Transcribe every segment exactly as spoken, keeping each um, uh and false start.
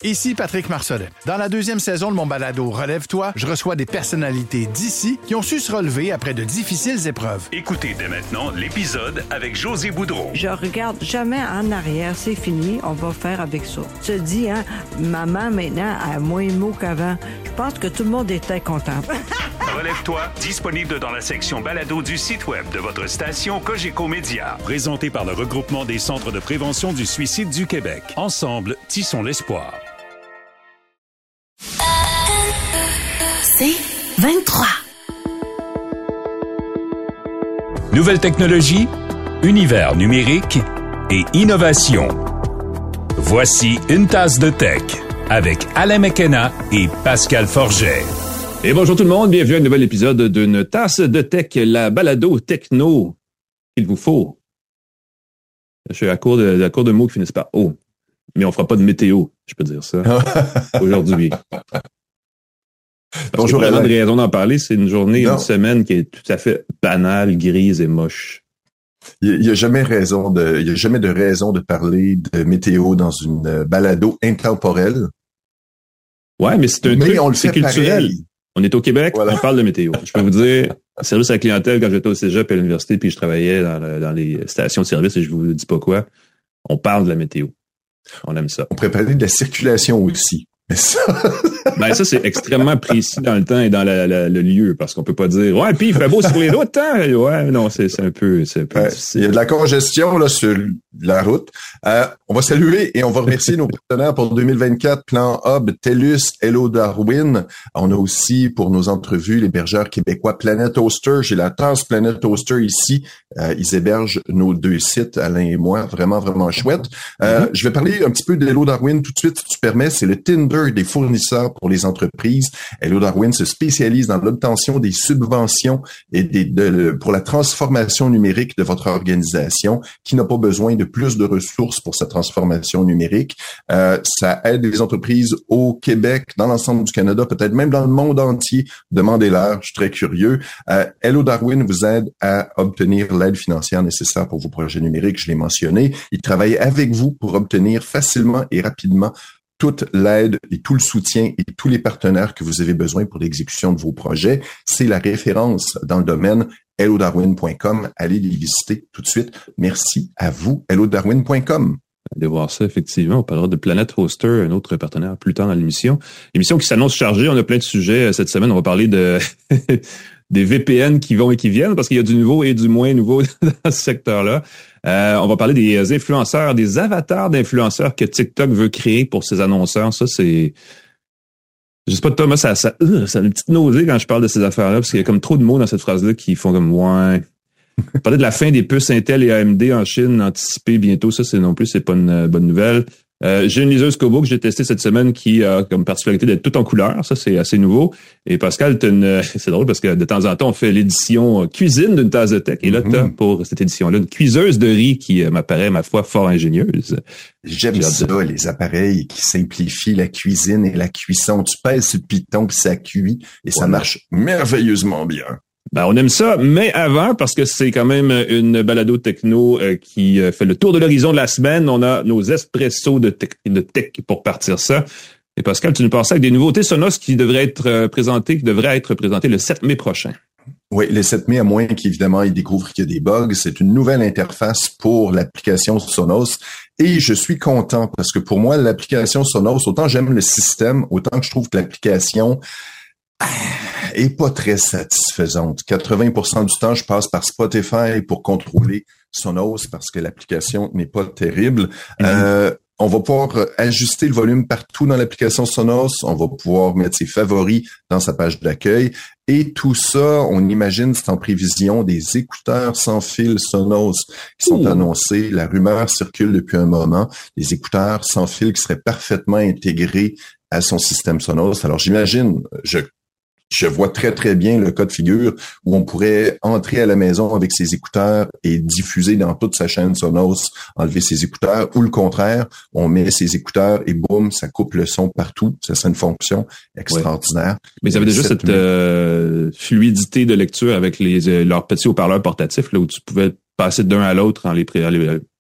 Ici Patrick Marcelet. Dans la deuxième saison de mon balado Relève-toi, je reçois des personnalités d'ici qui ont su se relever après de difficiles épreuves. Écoutez dès maintenant l'épisode avec José Boudreau. Je regarde jamais en arrière, c'est fini, on va faire avec ça. Tu te dis, hein, maman maintenant a moins de mots qu'avant. Je pense que tout le monde était content. Relève-toi, disponible dans la section balado du site web de votre station Cogeco Média. Présenté par le regroupement des centres de prévention du suicide du Québec. Ensemble, tissons l'espoir. C'est vingt-trois. Nouvelle technologie, univers numérique et innovation. Voici une tasse de tech avec Alain McKenna et Pascal Forget. Et bonjour tout le monde, bienvenue à un nouvel épisode d'une tasse de tech, la balado techno qu'il vous faut. Je suis à court de, à court de mots qui finissent par O. Mais on fera pas de météo, je peux dire ça, aujourd'hui. Parce Bonjour, il y a vraiment de raison d'en parler. C'est une journée, non. une semaine qui est tout à fait banale, grise et moche. Il n'y a jamais raison de, il y a jamais de raison de parler de météo dans une balado intemporelle. Ouais, mais c'est un mais truc, on le c'est culturel. Pareil. On est au Québec, voilà. On parle de météo. Je peux vous dire, service à la clientèle, quand j'étais au cégep et à l'université, puis je travaillais dans, le, dans les stations de service, et je vous dis pas quoi, on parle de la météo. On aime ça. On pourrait parler de la circulation aussi. Mais ça... ben ça, c'est extrêmement précis dans le temps et dans la, la, le lieu, parce qu'on peut pas dire « Ouais, puis il fait beau sur les routes, hein? » Ouais, non, c'est, c'est un peu... C'est un peu ouais, il y a de la congestion là sur la route. Euh, on va saluer et on va remercier nos partenaires pour deux mille vingt-quatre, Plan Hub, TELUS, Hello Darwin. On a aussi, pour nos entrevues, l'hébergeur québécois Planet Hoster. J'ai la tasse Planet Hoster ici. Euh, ils hébergent nos deux sites, Alain et moi. Vraiment, vraiment chouette. Euh, mm-hmm. Je vais parler un petit peu de Hello Darwin tout de suite, si tu permets. C'est le Tinder des fournisseurs pour les entreprises. Hello Darwin se spécialise dans l'obtention des subventions et des, de, pour la transformation numérique de votre organisation qui n'a pas besoin de plus de ressources pour sa transformation numérique. Euh, ça aide les entreprises au Québec, dans l'ensemble du Canada, peut-être même dans le monde entier. Demandez-leur, je suis très curieux. Euh, Hello Darwin vous aide à obtenir l'aide financière nécessaire pour vos projets numériques, je l'ai mentionné. Il travaille avec vous pour obtenir facilement et rapidement toute l'aide et tout le soutien et tous les partenaires que vous avez besoin pour l'exécution de vos projets. C'est la référence dans le domaine hello darwin point com. Allez les visiter tout de suite. Merci à vous, hello darwin point com. Allez voir ça, effectivement. On parlera de Planet Hoster, un autre partenaire plus tard dans l'émission. Émission qui s'annonce chargée. On a plein de sujets cette semaine. On va parler de des V P N qui vont et qui viennent parce qu'il y a du nouveau et du moins nouveau dans ce secteur-là. Euh, on va parler des influenceurs, des avatars d'influenceurs que TikTok veut créer pour ses annonceurs. Ça, c'est... Je sais pas, Thomas, ça, ça, euh, ça a une petite nausée quand je parle de ces affaires-là parce qu'il y a comme trop de mots dans cette phrase-là qui font comme « ouais ». Parler de la fin des puces Intel et A M D en Chine anticipée bientôt, ça, c'est non plus, c'est pas une euh, bonne nouvelle. Euh, j'ai une liseuse Kobo que j'ai testée cette semaine qui a comme particularité d'être toute en couleur. Ça, c'est assez nouveau. Et Pascal, t'as une, c'est drôle parce que de temps en temps, on fait l'édition cuisine d'une tasse de tech. Et là, t'as pour cette édition-là une cuiseuse de riz qui euh, m'apparaît, ma foi, fort ingénieuse. J'aime ça, de... les appareils qui simplifient la cuisine et la cuisson. Tu pèses sur le piton puis ça cuit et ça marche merveilleusement bien. Ben, on aime ça, mais avant, parce que c'est quand même une balado techno euh, qui euh, fait le tour de l'horizon de la semaine, on a nos espressos de tech, de tech pour partir ça. Et Pascal, tu nous passais avec des nouveautés Sonos qui devraient être euh, présentées, qui devraient être présentées le sept mai prochain. Oui, le sept mai, à moins qu'évidemment ils découvrent qu'il y a des bugs. C'est une nouvelle interface pour l'application Sonos. Et je suis content parce que pour moi, l'application Sonos, autant j'aime le système, autant que je trouve que l'application est pas très satisfaisante. quatre-vingts pour cent du temps, je passe par Spotify pour contrôler Sonos parce que l'application n'est pas terrible. Mm-hmm. Euh, on va pouvoir ajuster le volume partout dans l'application Sonos. On va pouvoir mettre ses favoris dans sa page d'accueil. Et tout ça, on imagine, c'est en prévision des écouteurs sans fil Sonos qui sont Ouh. annoncés. La rumeur circule depuis un moment. Des écouteurs sans fil qui seraient parfaitement intégrés à son système Sonos. Alors j'imagine, je Je vois très, très bien le cas de figure où on pourrait entrer à la maison avec ses écouteurs et diffuser dans toute sa chaîne Sonos, enlever ses écouteurs, ou le contraire, on met ses écouteurs et boum, ça coupe le son partout. Ça, c'est une fonction extraordinaire. Ouais. Mais ils avaient déjà cette, cette euh, fluidité de lecture avec les euh, leurs petits haut-parleurs portatifs là où tu pouvais passer d'un à l'autre en les, en les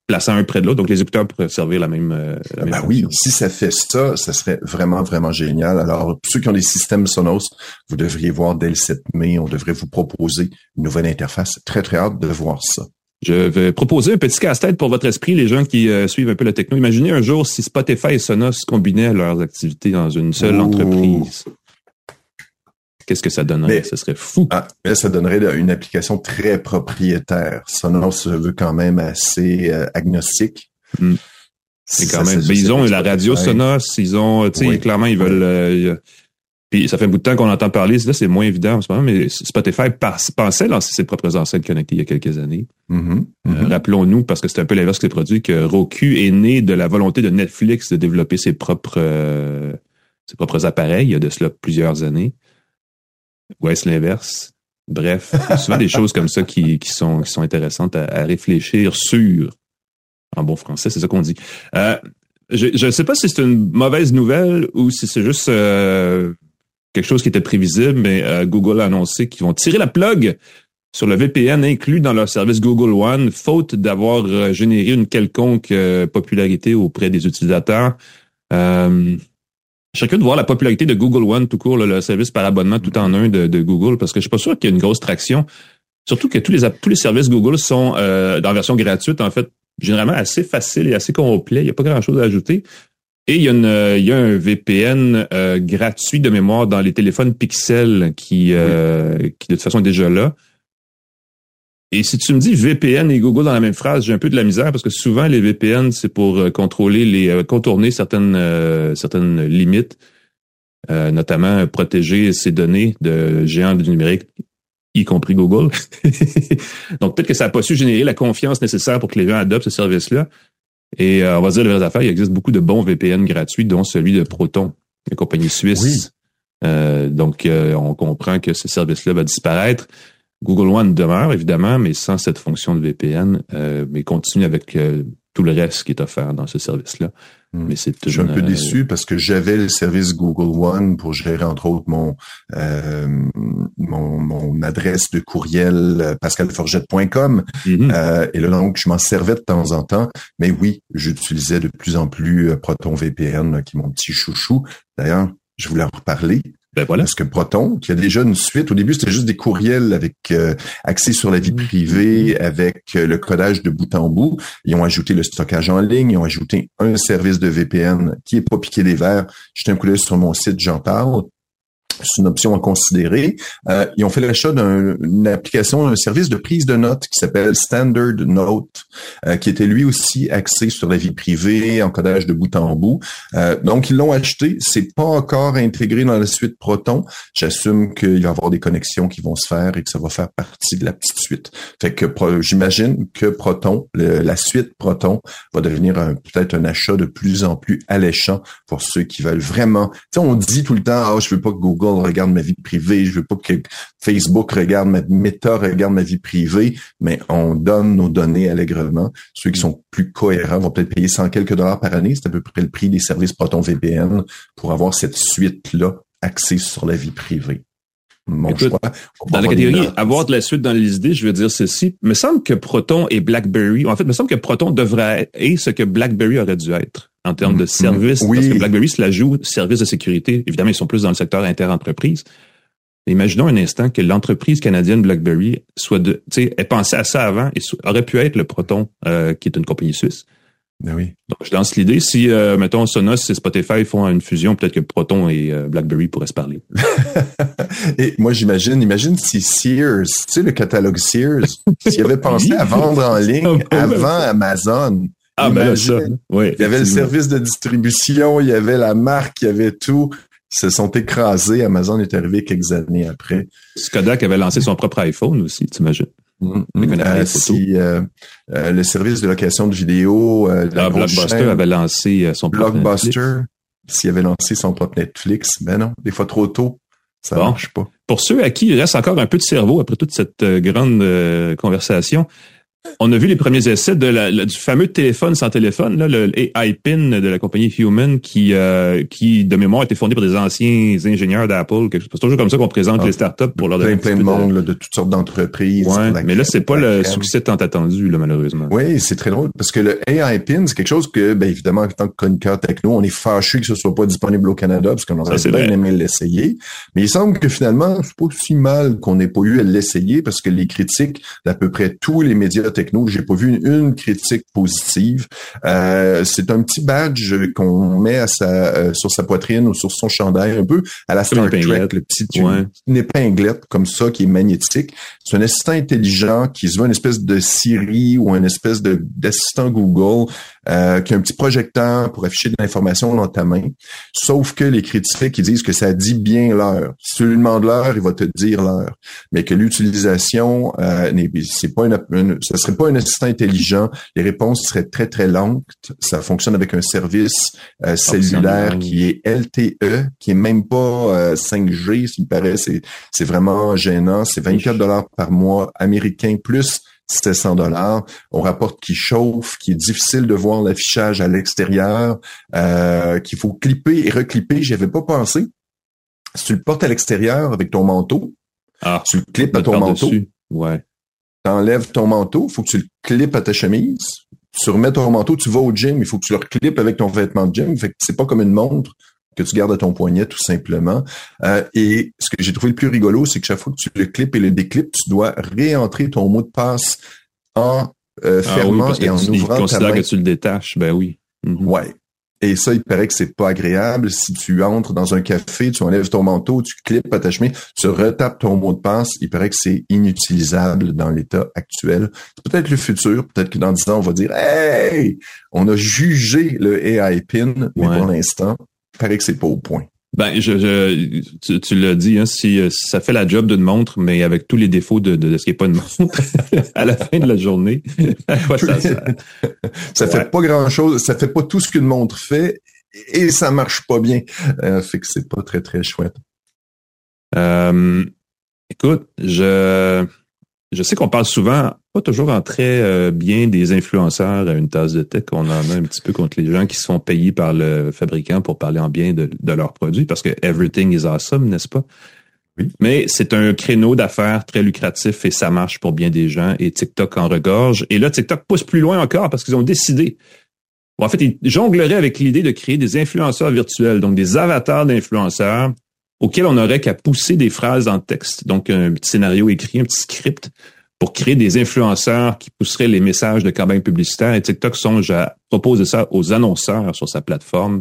plaçant un près de l'autre. Donc, les écouteurs pourraient servir la même, euh, la même ben fonction. Oui, si ça fait ça, ça serait vraiment, vraiment génial. Alors, pour ceux qui ont des systèmes Sonos, vous devriez voir dès le sept mai, on devrait vous proposer une nouvelle interface. Très, très hâte de voir ça. Je vais proposer un petit casse-tête pour votre esprit, les gens qui euh, suivent un peu la techno. Imaginez un jour si Spotify et Sonos combinaient leurs activités dans une seule Ouh. entreprise. Qu'est-ce que ça donnerait? Ce serait fou. Ah, mais ça donnerait une application très propriétaire. Sonos se veut quand même assez euh, agnostique. Mm. C'est quand même. Mais ils ont la radio Sonos, ils ont, tu sais, oui. clairement, ils veulent. Euh, puis ça fait un bout de temps qu'on entend parler. Là, c'est moins évident en ce moment, mais Spotify pensait lancer ses propres enceintes connectées il y a quelques années. Mm-hmm. Mm-hmm. Euh, rappelons-nous, parce que c'est un peu l'inverse que les produits, que Roku est né de la volonté de Netflix de développer ses propres euh, ses propres appareils il y a de cela plusieurs années. Ouais, c'est l'inverse. Bref, souvent des choses comme ça qui, qui sont qui sont intéressantes à, à réfléchir sur. En bon français, c'est ça qu'on dit. Euh, je ne sais pas si c'est une mauvaise nouvelle ou si c'est juste euh, quelque chose qui était prévisible, mais euh, Google a annoncé qu'ils vont tirer la plug sur le V P N inclus dans leur service Google One, faute d'avoir euh, généré une quelconque euh, popularité auprès des utilisateurs. Euh, Je serais curieux de voir la popularité de Google One tout court, là, le service par abonnement tout en un de, de Google, parce que je suis pas sûr qu'il y ait une grosse traction. Surtout que tous les tous les services Google sont euh, dans la version gratuite, en fait, généralement assez facile et assez complet. Il n'y a pas grand-chose à ajouter. Et il y a, une, il y a un V P N euh, gratuit de mémoire dans les téléphones Pixel qui, euh, oui. qui de toute façon est déjà là. Et si tu me dis V P N et Google dans la même phrase, j'ai un peu de la misère parce que souvent les V P N c'est pour euh, contrôler les euh, contourner certaines euh, certaines limites, euh, notamment protéger ses données de géants du numérique, y compris Google. Donc peut-être que ça n'a pas su générer la confiance nécessaire pour que les gens adoptent ce service-là. Et euh, on va dire les vraies affaires, il existe beaucoup de bons V P N gratuits, dont celui de Proton, la compagnie suisse. Oui. Euh, donc euh, on comprend que ce service-là va disparaître. Google One demeure, évidemment, mais sans cette fonction de V P N, euh, mais continue avec euh, tout le reste qui est offert dans ce service-là. Mmh. Mais c'est Je suis un peu euh, déçu parce que j'avais le service Google One pour gérer, entre autres, mon euh, mon, mon adresse de courriel pascal forgette point com. Mmh. Euh, et là, donc, je m'en servais de temps en temps. Mais oui, j'utilisais de plus en plus Proton V P N, qui est mon petit chouchou. D'ailleurs, je voulais en reparler. Ben voilà. Parce que Proton, qui a déjà une suite, au début, c'était juste des courriels avec euh, accès sur la vie privée, avec euh, le codage de bout en bout. Ils ont ajouté le stockage en ligne, ils ont ajouté un service de V P N qui est pas piqué des verres. Jetez un coup d'œil sur mon site, j'en parle. C'est une option à considérer. Euh, ils ont fait l'achat d'une application, un service de prise de notes qui s'appelle Standard Note, euh, qui était lui aussi axé sur la vie privée, encodage de bout en bout. Euh, donc, ils l'ont acheté. C'est pas encore intégré dans la suite Proton. J'assume qu'il va y avoir des connexions qui vont se faire et que ça va faire partie de la petite suite. Fait que j'imagine que Proton, le, la suite Proton, va devenir un, peut-être un achat de plus en plus alléchant pour ceux qui veulent vraiment. Tu sais, on dit tout le temps, ah, je veux pas que Google regarde ma vie privée, je veux pas que Facebook regarde ma Meta regarde ma vie privée, mais on donne nos données allègrement. Ceux qui sont plus cohérents vont peut-être payer cent quelques dollars par année, c'est à peu près le prix des services Proton V P N pour avoir cette suite-là axée sur la vie privée. Mon Écoute, choix. Dans la catégorie avoir de la suite dans les idées, je veux dire ceci. Il me semble que Proton et BlackBerry, en fait, il me semble que Proton devrait être ce que BlackBerry aurait dû être en termes mmh, de service. Oui. Parce que BlackBerry se la joue service de sécurité. Évidemment, ils sont plus dans le secteur inter-entreprise. Imaginons un instant que l'entreprise canadienne BlackBerry soit de, tu sais, ait pensé à ça avant et so, aurait pu être le Proton, euh, qui est une compagnie suisse. Ben oui. Donc, je lance l'idée, si, euh, mettons, Sonos et Spotify font une fusion, peut-être que Proton et euh, BlackBerry pourraient se parler. Et moi, j'imagine, imagine si Sears, tu sais, le catalogue Sears, s'il avait pensé à vendre en ligne avant Amazon. Ah, ben là, ça. Oui. Il y avait le service de distribution, il y avait la marque, il y avait tout. Ils se sont écrasés. Amazon est arrivé quelques années après. Kodak avait lancé son propre iPhone aussi, t'imagines? Mmh, euh, si euh, euh, le service de location de vidéo, euh, ah, Blockbuster chaîne, avait lancé son propre Blockbuster, s'il avait lancé son propre Netflix, ben non, des fois trop tôt, ça bon. marche pas. Pour ceux à qui il reste encore un peu de cerveau après toute cette euh, grande euh, conversation, On a vu les premiers essais de la, la, du fameux téléphone sans téléphone, là, le A I Pin de la compagnie Human, qui, euh, qui de mémoire, a été fourni par des anciens ingénieurs d'Apple. Quelque chose. C'est toujours comme ça qu'on présente ah, les startups pour leur donner plein de monde, de... Là, de toutes sortes d'entreprises. Ouais, mais là, c'est pas le succès tant attendu, là, malheureusement. Oui, c'est très drôle, parce que le A I Pin, c'est quelque chose que, ben évidemment, en tant que chroniqueur techno, on est fâché que ce soit pas disponible au Canada, parce qu'on aurait bien aimé l'essayer. Mais il semble que finalement, c'est pas si mal qu'on n'ait pas eu à l'essayer, parce que les critiques d'à peu près tous les médias techno, j'ai pas vu une, une critique positive. Euh, c'est un petit badge qu'on met à sa, euh, sur sa poitrine ou sur son chandail, un peu à la Star Trek, le petit, ouais. une épinglette comme ça qui est magnétique. C'est un assistant intelligent qui se veut une espèce de Siri ou une espèce de d'assistant Google euh, qui a un petit projecteur pour afficher de l'information dans ta main. Sauf que les critiques, ils disent que ça dit bien l'heure. Si tu lui demandes l'heure, il va te dire l'heure. Mais que l'utilisation, euh, c'est pas une, une, ça serait pas un assistant intelligent. Les réponses seraient très, très lentes. Ça fonctionne avec un service euh, cellulaire qui est L T E, qui est même pas euh, cinq G, s'il me paraît. C'est, c'est vraiment gênant. C'est vingt-quatre dollars par mois américain plus c'était cent dollars. On rapporte qu'il chauffe, qu'il est difficile de voir l'affichage à l'extérieur, euh, qu'il faut clipper et reclipper. J'y avais pas pensé. Si tu le portes à l'extérieur avec ton manteau, ah, tu le clips à ton manteau. Dessus. Ouais. T'enlèves ton manteau, il faut que tu le clips à ta chemise. Tu remets ton manteau, tu vas au gym, il faut que tu le reclippes avec ton vêtement de gym. Fait que c'est pas comme une montre que tu gardes à ton poignet, tout simplement. Euh, et ce que j'ai trouvé le plus rigolo, c'est que chaque fois que tu le clips et le déclips, tu dois réentrer ton mot de passe en euh, fermant ah oui, et en tu, ouvrant ta main. Que tu le détaches, ben oui. Mm-hmm. Ouais. Et ça, il paraît que c'est pas agréable. Si tu entres dans un café, tu enlèves ton manteau, tu clips à ta chemise, tu retapes ton mot de passe, il paraît que c'est inutilisable dans l'état actuel. C'est peut-être le futur, peut-être que dans dix ans, on va dire « Hey! On a jugé le A I Pin, mais ouais. pour l'instant, il paraît que c'est pas au point. » Ben, je, je tu, tu l'as dit, hein, si, si ça fait la job d'une montre, mais avec tous les défauts de, de, de ce qui est pas une montre, à la fin de la journée, ouais, ça, ça, ça ouais. fait pas grand-chose, ça fait pas tout ce qu'une montre fait, et ça marche pas bien. Euh, fait que c'est pas très très chouette. Euh, écoute, je je sais qu'on parle souvent, pas toujours en très euh, bien des influenceurs à une tasse de tech. On en a un petit peu contre les gens qui se font payer par le fabricant pour parler en bien de, de leurs produits, parce que everything is awesome, n'est-ce pas? Oui. Mais c'est un créneau d'affaires très lucratif et ça marche pour bien des gens, et TikTok en regorge. Et là, TikTok pousse plus loin encore parce qu'ils ont décidé. Bon, en fait, ils jongleraient avec l'idée de créer des influenceurs virtuels, donc des avatars d'influenceurs auxquels on n'aurait qu'à pousser des phrases dans le texte. Donc, un petit scénario écrit, un petit script pour créer des influenceurs qui pousseraient les messages de campagne publicitaire. Et TikTok songe à proposer ça aux annonceurs sur sa plateforme.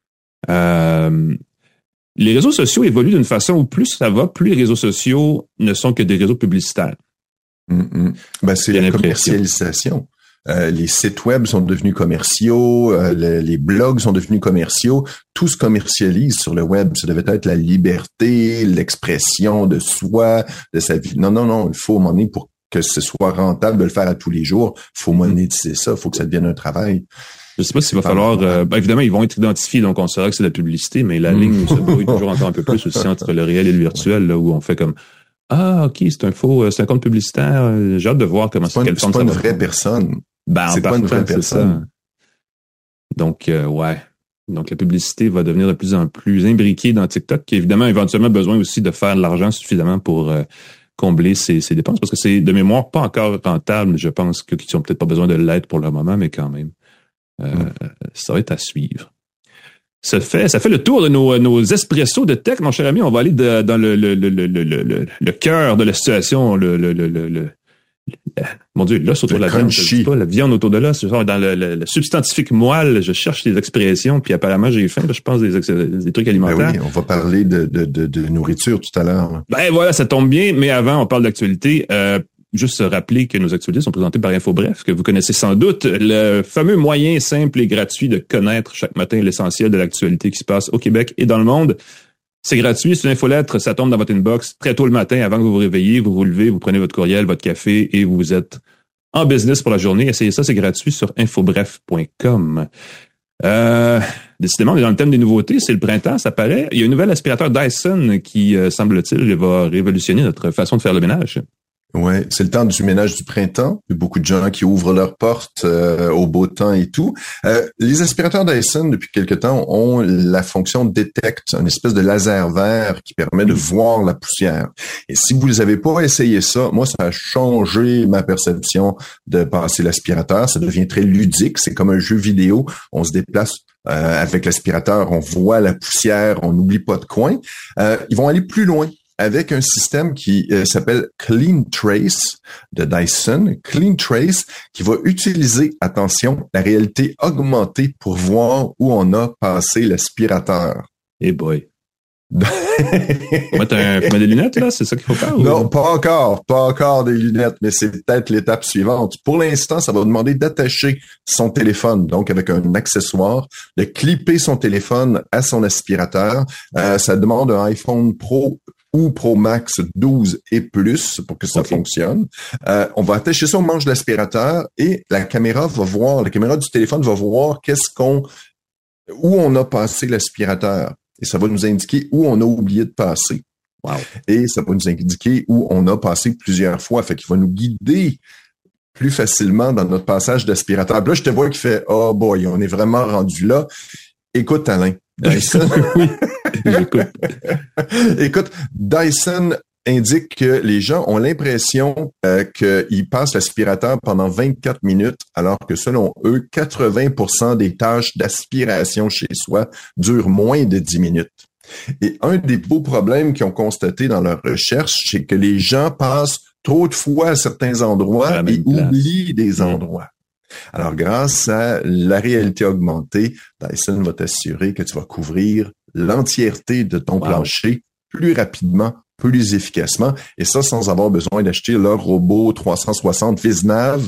Euh, les réseaux sociaux évoluent d'une façon où plus ça va, plus les réseaux sociaux ne sont que des réseaux publicitaires. Mm-hmm. Ben, c'est la commercialisation. Euh, les sites web sont devenus commerciaux, euh, le, les blogs sont devenus commerciaux. Tout se commercialise sur le web. Ça devait être la liberté, l'expression de soi, de sa vie. Non, non, non. Il faut, à un moment donné, pour que ce soit rentable de le faire à tous les jours, il faut monétiser ça. Il faut que ça devienne un travail. Je sais pas s'il va falloir... Euh, ben évidemment, ils vont être identifiés, donc on saura que c'est de la publicité, mais la mmh. ligne se brouille toujours encore un peu plus aussi entre le réel et le virtuel, là, où on fait comme... Ah, OK, c'est un faux... C'est un compte publicitaire. J'ai hâte de voir comment c'est... C'est pas une vraie personne. Ben, c'est pas une vraie personne. Donc, euh, ouais. Donc, la publicité va devenir de plus en plus imbriquée dans TikTok, qui a évidemment éventuellement besoin aussi de faire de l'argent suffisamment pour euh, combler ses, ses dépenses, parce que c'est de mémoire pas encore rentable. Je pense qu'ils n'ont peut-être pas besoin de l'aide pour le moment, mais quand même, euh, mm. ça va être à suivre. Ça fait, ça fait le tour de nos, nos espressos de tech, mon cher ami. On va aller de, dans le, le, le, le, le, le, le cœur de la situation, le, le, le, le, le mon Dieu, l'os autour de la viande, je dis pas, la viande autour de l'os, dans le, le, le substantifique moelle, je cherche des expressions, puis apparemment j'ai faim, je pense des, des trucs alimentaires. Ben oui, on va parler de, de, de, de nourriture tout à l'heure. Ben voilà, ça tombe bien, mais avant, on parle d'actualité. Euh, juste se rappeler que nos actualités sont présentées par InfoBref, que vous connaissez sans doute, le fameux moyen simple et gratuit de connaître chaque matin l'essentiel de l'actualité qui se passe au Québec et dans le monde. C'est gratuit, c'est une infolettre, ça tombe dans votre inbox très tôt le matin avant que vous vous réveillez, vous vous levez, vous prenez votre courriel, votre café et vous êtes en business pour la journée. Essayez ça, c'est gratuit sur infobref point com. Euh, décidément, on est dans le thème des nouveautés, c'est le printemps, ça paraît. Il y a un nouvel aspirateur Dyson qui, euh, semble-t-il, va révolutionner notre façon de faire le ménage. Ouais, c'est le temps du ménage du printemps. Il y a beaucoup de gens qui ouvrent leurs portes euh, au beau temps et tout. Euh, les aspirateurs Dyson, depuis quelque temps, ont la fonction Detect, une espèce de laser vert qui permet de voir la poussière. Et si vous n'avez pas essayé ça, moi, ça a changé ma perception de passer l'aspirateur. Ça devient très ludique. C'est comme un jeu vidéo. On se déplace euh, avec l'aspirateur, on voit la poussière, on n'oublie pas de coin. Euh, ils vont aller plus loin avec un système qui euh, s'appelle Clean Trace de Dyson. Clean Trace qui va utiliser, attention, la réalité augmentée pour voir où on a passé l'aspirateur. Eh hey boy. Mettre un, mettre des lunettes, là? C'est ça qu'il faut faire? Ou... Non, pas encore. Pas encore des lunettes, mais c'est peut-être l'étape suivante. Pour l'instant, ça va demander d'attacher son téléphone, donc avec un accessoire, de clipper son téléphone à son aspirateur. Euh, ça demande un iPhone Pro ou Pro Max douze et plus pour que ça okay. fonctionne. Euh, on va attacher ça au manche de l'aspirateur et la caméra va voir, la caméra du téléphone va voir qu'est-ce qu'on, où on a passé l'aspirateur. Et ça va nous indiquer où on a oublié de passer. Wow. Et ça va nous indiquer où on a passé plusieurs fois. Fait qu'il va nous guider plus facilement dans notre passage d'aspirateur. Là, je te vois qui fait « Oh boy, on est vraiment rendu là. » Écoute, Alain, Dyson... oui, j'écoute. Écoute, Dyson indique que les gens ont l'impression euh, qu'ils passent l'aspirateur pendant vingt-quatre minutes, alors que selon eux, quatre-vingts pour cent des tâches d'aspiration chez soi durent moins de dix minutes. Et un des beaux problèmes qu'ils ont constaté dans leur recherche, c'est que les gens passent trop de fois à certains endroits et oublient des endroits. Alors, grâce à la réalité augmentée, Dyson va t'assurer que tu vas couvrir l'entièreté de ton wow. plancher plus rapidement, plus efficacement, et ça sans avoir besoin d'acheter leur robot trois cent soixante Viznav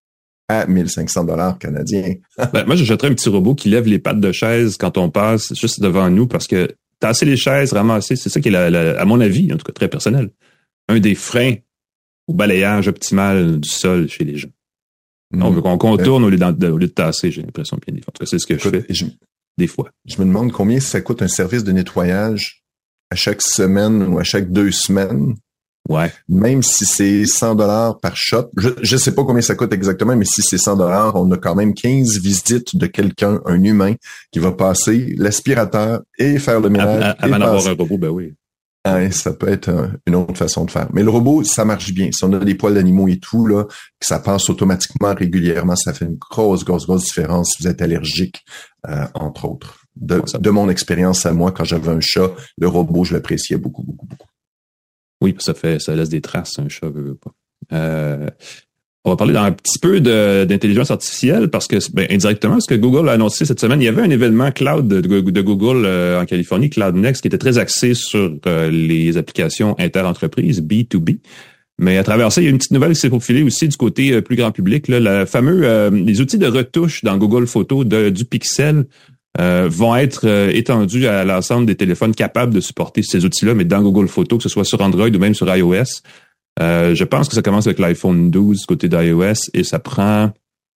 à mille cinq cents dollars canadiens. Ben, moi, j'achèterais un petit robot qui lève les pattes de chaise quand on passe juste devant nous, parce que tasser les chaises, ramasser, c'est ça qui est, la, la, à mon avis, en tout cas très personnel, un des freins au balayage optimal du sol chez les gens. Mmh. On veut qu'on contourne euh, au, lieu de, au lieu de tasser, j'ai l'impression bien des fois. En tout cas, c'est ce que écoute, je fais je, des fois. Je me demande combien ça coûte un service de nettoyage à chaque semaine ou à chaque deux semaines. Ouais. Même si c'est cent dollars par shot. Je, je sais pas combien ça coûte exactement, mais si c'est cent dollars, on a quand même quinze visites de quelqu'un, un humain, qui va passer l'aspirateur et faire le ménage. Avant d'avoir un robot, ben oui. Ouais, ça peut être un, une autre façon de faire. Mais le robot, ça marche bien. Si on a des poils d'animaux et tout, là, que ça passe automatiquement, régulièrement, ça fait une grosse, grosse, grosse différence si vous êtes allergique, euh, entre autres. De, de mon expérience à moi, quand j'avais un chat, le robot, je l'appréciais beaucoup, beaucoup, beaucoup. Oui, ça fait, ça laisse des traces, un chat veut pas. Euh, on va parler un petit peu de, d'intelligence artificielle parce que, ben, indirectement, ce que Google a annoncé cette semaine, il y avait un événement cloud de, de Google euh, en Californie, Cloud Next, qui était très axé sur euh, les applications inter-entreprises, B deux B. Mais à travers ça, il y a une petite nouvelle qui s'est profilée aussi du côté euh, plus grand public. Là, le fameux, euh, les outils de retouche dans Google Photos de, du Pixel euh, vont être euh, étendus à l'ensemble des téléphones capables de supporter ces outils-là, mais dans Google Photos, que ce soit sur Android ou même sur iOS. Euh, je pense que ça commence avec l'iPhone douze côté d'iOS et ça prend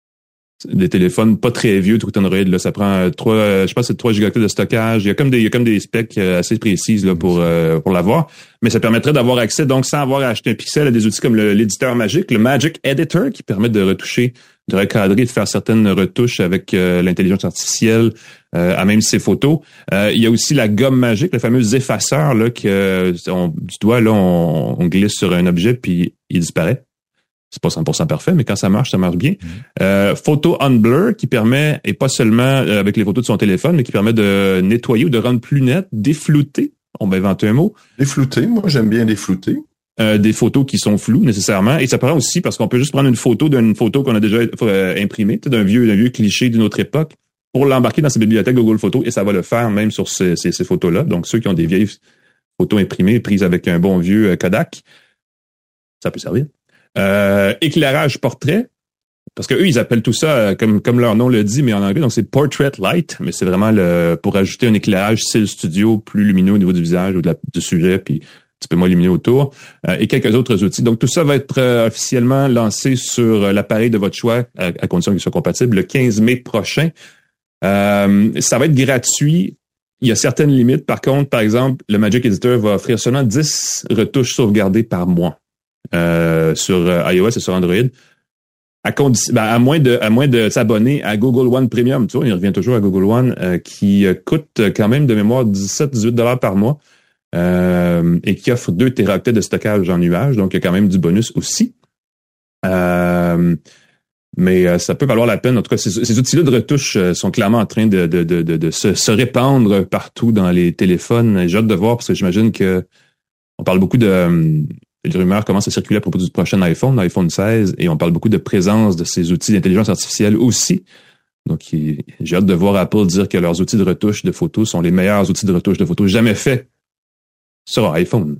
des téléphones pas très vieux du côté Android. Là, ça prend trois, je pense que c'est trois gigaoctets de stockage. Il y a comme des, il y a comme des specs assez précises là pour euh, pour l'avoir, mais ça permettrait d'avoir accès donc sans avoir à acheter un Pixel à des outils comme le, l'éditeur Magic, le Magic Editor qui permet de retoucher, de recadrer, de faire certaines retouches avec euh, l'intelligence artificielle euh, à même ses photos. Euh, il y a aussi la gomme magique, le fameux effaceur là que euh, on, du doigt là on, on glisse sur un objet puis il disparaît. C'est pas cent pour cent parfait, mais quand ça marche, ça marche bien. Mmh. Euh, Photo on Blur qui permet, et pas seulement euh, avec les photos de son téléphone, mais qui permet de nettoyer ou de rendre plus net, déflouter. On va inventer un mot. Déflouter, moi j'aime bien déflouter. Euh, des photos qui sont floues nécessairement. Et ça permet aussi, parce qu'on peut juste prendre une photo d'une photo qu'on a déjà euh, imprimée, d'un vieux, d'un vieux cliché d'une autre époque, pour l'embarquer dans ses bibliothèques Google Photos, et ça va le faire même sur ces, ces, ces photos-là. Donc ceux qui ont des vieilles photos imprimées, prises avec un bon vieux euh, Kodak, ça peut servir. Euh, éclairage portrait, parce que eux ils appellent tout ça euh, comme comme leur nom le dit, mais en anglais, donc c'est Portrait Light, mais c'est vraiment le pour ajouter un éclairage style studio plus lumineux au niveau du visage ou de la, du sujet, puis un petit peu moins lumineux autour, euh, et quelques autres outils. Donc tout ça va être euh, officiellement lancé sur euh, l'appareil de votre choix, à, à condition qu'il soit compatible, le quinze mai prochain. Euh, ça va être gratuit. Il y a certaines limites. Par contre, par exemple, le Magic Editor va offrir seulement dix retouches sauvegardées par mois. euh, sur euh, iOS et sur Android. À, condi- ben, à moins de à moins de s'abonner à Google One Premium, tu vois, il revient toujours à Google One, euh, qui euh, coûte quand même de mémoire dix-sept à dix-huit dollars par mois euh, et qui offre deux téraoctets de stockage en nuage, donc il y a quand même du bonus aussi. Euh, mais euh, ça peut valoir la peine. En tout cas, ces, ces outils-là de retouche euh, sont clairement en train de, de, de, de, de se, se répandre partout dans les téléphones. J'ai hâte de voir parce que j'imagine que on parle beaucoup de... Euh, les rumeurs commencent à circuler à propos du prochain iPhone, l'iPhone seize, et on parle beaucoup de présence de ces outils d'intelligence artificielle aussi. Donc, il, j'ai hâte de voir Apple dire que leurs outils de retouche de photos sont les meilleurs outils de retouche de photos jamais faits sur iPhone.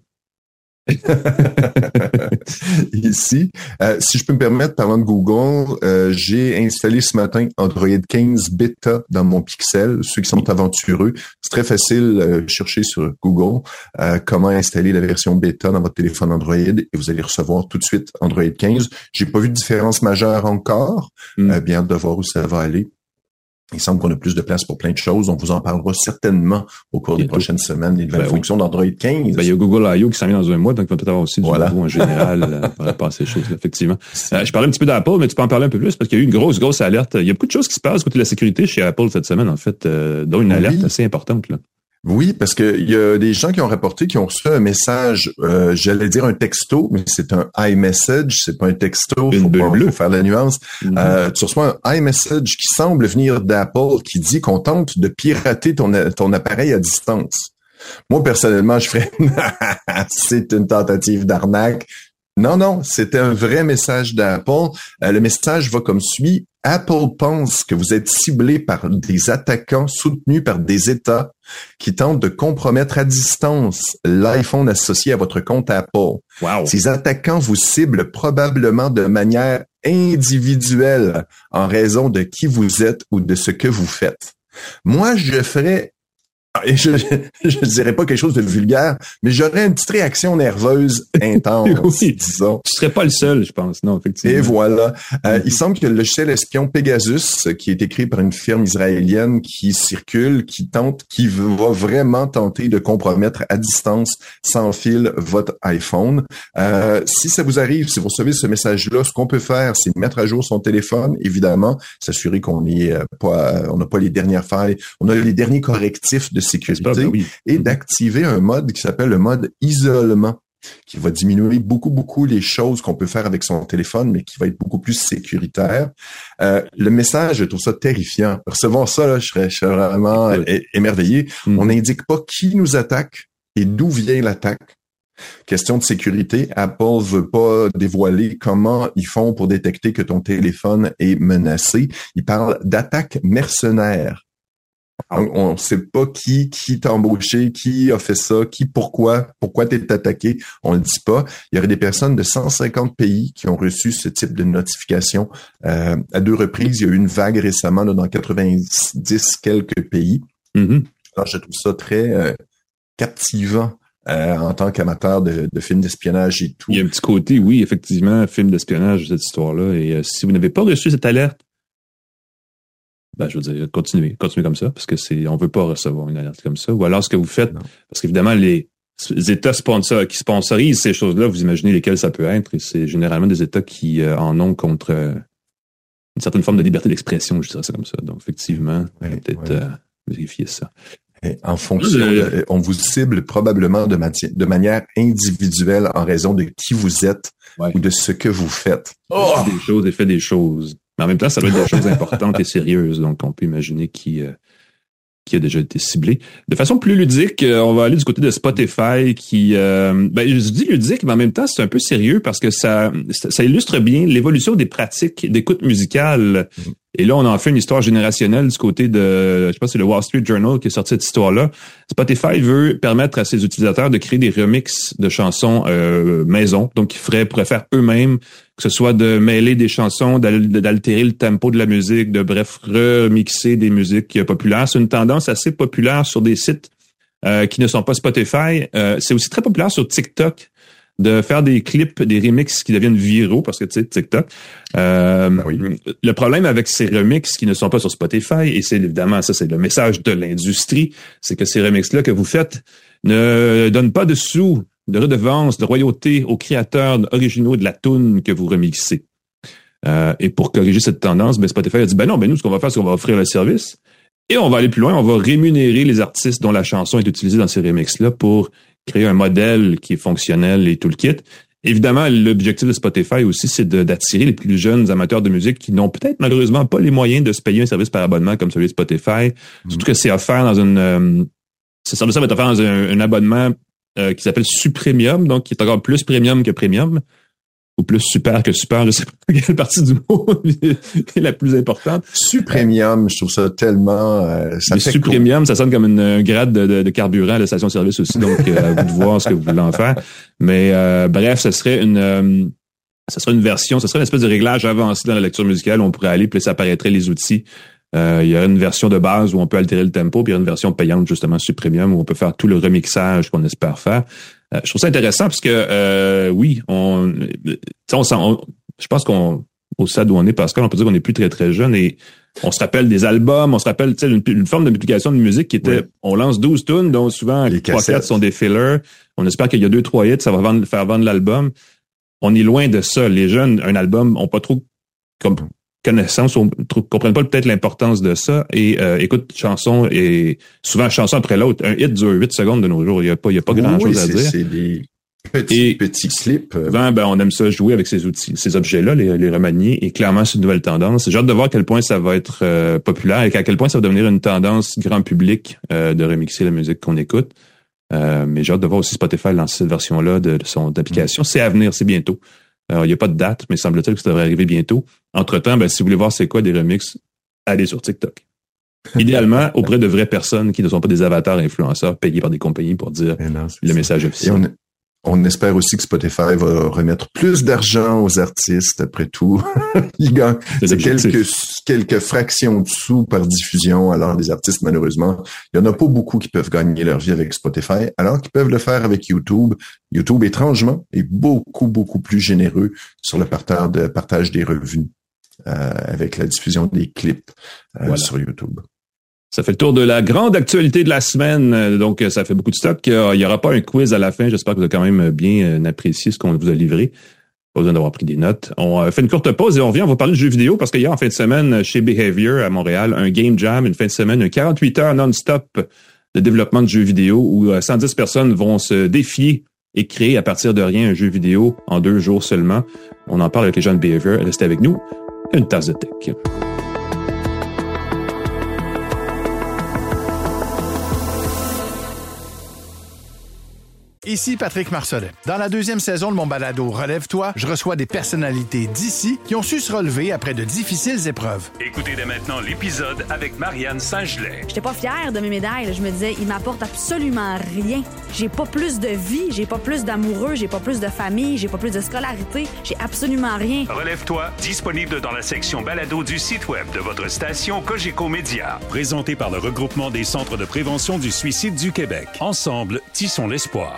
Ici, euh, si je peux me permettre, parlant de Google, euh, j'ai installé ce matin Android quinze Beta dans mon Pixel. Ceux qui sont aventureux, c'est très facile. Euh, chercher sur Google euh, comment installer la version Beta dans votre téléphone Android et vous allez recevoir tout de suite Android quinze. J'ai pas vu de différence majeure encore. Mm. Euh, bien hâte de voir où ça va aller. Il semble qu'on a plus de place pour plein de choses. On vous en parlera certainement au cours des prochaines semaines, les nouvelles ben, fonctions d'Android quinze. Ben, il y a Google I O qui s'en vient dans un mois, donc il va peut-être avoir aussi du voilà. nouveau en général euh, par rapport à ces choses-là, effectivement. Euh, je parlais un petit peu d'Apple, mais tu peux en parler un peu plus parce qu'il y a eu une grosse, grosse alerte. Il y a beaucoup de choses qui se passent côté de la sécurité chez Apple cette semaine, en fait, euh, dont une oui. alerte assez importante, là. Oui, parce que il y a des gens qui ont rapporté qui ont reçu un message, euh, j'allais dire un texto, mais c'est un iMessage, c'est pas un texto, Une faut, pas, bleue. faut faire la nuance. Mm-hmm. Euh, tu reçois un iMessage qui semble venir d'Apple, qui dit qu'on tente de pirater ton, ton appareil à distance. Moi, personnellement, je ferais c'est une tentative d'arnaque. Non, non, c'est un vrai message d'Apple. Euh, le message va comme suit. Apple pense que vous êtes ciblé par des attaquants soutenus par des États qui tentent de compromettre à distance l'iPhone associé à votre compte Apple. Wow. Ces attaquants vous ciblent probablement de manière individuelle en raison de qui vous êtes ou de ce que vous faites. Moi, je ferais... Je, je, je dirais pas quelque chose de vulgaire, mais j'aurais une petite réaction nerveuse intense, oui. disons. Tu serais pas le seul, je pense, non, effectivement. Et voilà. Euh, il semble que le logiciel espion Pegasus, qui est écrit par une firme israélienne qui circule, qui tente, qui va vraiment tenter de compromettre à distance, sans fil, votre iPhone. Euh, si ça vous arrive, si vous recevez ce message-là, ce qu'on peut faire, c'est mettre à jour son téléphone, évidemment, s'assurer qu'on est euh, pas, on n'a pas les dernières failles, on a les derniers correctifs de sécurité pas, ben oui. et d'activer un mode qui s'appelle le mode isolement, qui va diminuer beaucoup, beaucoup les choses qu'on peut faire avec son téléphone, mais qui va être beaucoup plus sécuritaire. Euh, le message, je trouve ça terrifiant. Recevoir ça, là, je serais, je serais vraiment é- émerveillé. Mm. On n'indique pas qui nous attaque et d'où vient l'attaque. Question de sécurité, Apple veut pas dévoiler comment ils font pour détecter que ton téléphone est menacé. Ils parlent d'attaque mercenaire. On ne sait pas qui qui t'a embauché, qui a fait ça, qui, pourquoi, pourquoi t'es attaqué. On le dit pas. Il y aurait des personnes de cent cinquante pays qui ont reçu ce type de notification. Euh, à deux reprises, il y a eu une vague récemment là, dans quatre-vingt-dix quelques pays. Mm-hmm. Alors, je trouve ça très euh, captivant. Euh, en tant qu'amateur de, de films d'espionnage et tout. Il y a un petit côté, oui, effectivement, film d'espionnage, cette histoire-là. Et euh, si vous n'avez pas reçu cette alerte, ben, je veux dire, continuez, continuez comme ça, parce que c'est, on veut pas recevoir une alerte comme ça. Ou alors, ce que vous faites, non. Parce qu'évidemment, les, les États sponsor, qui sponsorisent ces choses-là, vous imaginez lesquels ça peut être, et c'est généralement des États qui euh, en ont contre euh, une certaine forme de liberté d'expression, je dirais ça comme ça. Donc, effectivement, ouais, peut-être ouais. euh, vérifier ça. Et en fonction, de, on vous cible probablement de, mati- de manière individuelle en raison de qui vous êtes ouais. ou de ce que vous faites. Oh! Des choses et fait des choses. Mais en même temps, ça doit être des choses importantes et sérieuses, donc on peut imaginer qui euh, qui a déjà été ciblé. De façon plus ludique, euh, on va aller du côté de Spotify, qui, euh, ben je dis ludique, mais en même temps c'est un peu sérieux parce que ça ça, ça illustre bien l'évolution des pratiques d'écoute musicale. Mmh. Et là, on en fait une histoire générationnelle du côté de, je sais pas, c'est le Wall Street Journal qui est sorti cette histoire-là. Spotify veut permettre à ses utilisateurs de créer des remixes de chansons euh, maison, donc ils feraient, pourraient faire eux-mêmes, que ce soit de mêler des chansons, d'al- d'altérer le tempo de la musique, de bref, remixer des musiques populaires. C'est une tendance assez populaire sur des sites euh, qui ne sont pas Spotify. Euh, c'est aussi très populaire sur TikTok, de faire des clips, des remixes qui deviennent viraux, parce que tu sais, TikTok. Euh, ben oui. Le problème avec ces remixes qui ne sont pas sur Spotify, et c'est évidemment, ça c'est le message de l'industrie, c'est que ces remixes-là que vous faites ne donnent pas de sous de redevance, de royauté aux créateurs originaux de la toune que vous remixez. Euh, et pour corriger cette tendance, ben Spotify a dit, ben non, ben nous, ce qu'on va faire, c'est qu'on va offrir le service et on va aller plus loin, on va rémunérer les artistes dont la chanson est utilisée dans ces remixes-là pour créer un modèle qui est fonctionnel et tout le kit. Évidemment, l'objectif de Spotify aussi, c'est de, d'attirer les plus jeunes amateurs de musique qui n'ont peut-être malheureusement pas les moyens de se payer un service par abonnement comme celui de Spotify. Mmh. Surtout que c'est offert dans une... Euh, ce service-là va être offert dans un, un abonnement euh, qui s'appelle Supremium, donc qui est encore plus premium que premium. Ou plus super que super, je sais pas quelle partie du mot est la plus importante. Supremium, je trouve ça tellement... Euh, ça fait Supremium, cool. Ça sonne comme une, un grade de, de, de carburant à la station-service aussi, donc euh, à vous de voir ce que vous voulez en faire. Mais euh, bref, ce serait une... Euh, ce serait une version, ce serait une espèce de réglage avancé dans la lecture musicale où on pourrait aller, puis ça apparaîtrait les outils. Euh, il y a une version de base où on peut altérer le tempo, puis il y a une version payante, justement, Supremium, où on peut faire tout le remixage qu'on espère faire. Euh, je trouve ça intéressant parce que, euh, oui, on, on, on, je pense qu'on, au stade où on est, Pascal, on peut dire qu'on n'est plus très, très jeune et on se rappelle des albums, on se rappelle, tu sais, une, une forme de multiplication de musique qui était, oui. On lance douze tunes, dont souvent trois quatre sont des fillers. On espère qu'il y a deux trois hits, ça va vendre, faire vendre l'album. On est loin de ça. Les jeunes, un album, ont pas trop comme connaissance, on comprennent pas peut-être l'importance de ça et euh, écoute chanson et souvent chanson après l'autre, un hit dure huit secondes de nos jours, il y a pas il y a pas grand chose oui, à c'est, dire. C'est des petits et petits clips. Souvent, ben on aime ça jouer avec ces outils, ces objets-là, les, les remanier et clairement c'est une nouvelle tendance. J'ai hâte de voir à quel point ça va être euh, populaire et à quel point ça va devenir une tendance grand public euh, de remixer la musique qu'on écoute. Euh, mais j'ai hâte de voir aussi Spotify lancer cette version-là de, de son application. Mm. C'est à venir, c'est bientôt. Il n'y a pas de date, mais semble-t-il que ça devrait arriver bientôt. Entre-temps, ben, si vous voulez voir c'est quoi des remixes, allez sur TikTok. Idéalement, auprès de vraies personnes qui ne sont pas des avatars influenceurs payés par des compagnies pour dire non, le ça. Message officiel. On espère aussi que Spotify va remettre plus d'argent aux artistes, après tout. Ils gagnent c'est quelques, quelques fractions de sous par diffusion. Alors, les artistes, malheureusement, il y en a pas beaucoup qui peuvent gagner leur vie avec Spotify, alors qu'ils peuvent le faire avec YouTube. YouTube, étrangement, est beaucoup, beaucoup plus généreux sur le partage, de, partage des revenus euh, avec la diffusion des clips euh, voilà. sur YouTube. Ça fait le tour de la grande actualité de la semaine. Donc, ça fait beaucoup de stock. Il n'y aura pas un quiz à la fin. J'espère que vous avez quand même bien apprécié ce qu'on vous a livré. Pas besoin d'avoir pris des notes. On fait une courte pause et on revient. On va parler de jeux vidéo parce qu'il y a en fin de semaine chez Behavior à Montréal un Game Jam, une fin de semaine, un quarante-huit heures non-stop de développement de jeux vidéo où cent dix personnes vont se défier et créer à partir de rien un jeu vidéo en deux jours seulement. On en parle avec les gens de Behavior. Restez avec nous. Une tasse de tech. Ici Patrick Marcelet. Dans la deuxième saison de mon balado Relève-toi, je reçois des personnalités d'ici qui ont su se relever après de difficiles épreuves. Écoutez dès maintenant l'épisode avec Marianne Saint-Gelais. J'étais pas fière de mes médailles. Je me disais, ils m'apportent absolument rien. J'ai pas plus de vie, j'ai pas plus d'amoureux, j'ai pas plus de famille, j'ai pas plus de scolarité, j'ai absolument rien. Relève-toi, disponible dans la section balado du site web de votre station Cogeco Média. Présenté par le regroupement des centres de prévention du suicide du Québec. Ensemble, tissons l'espoir.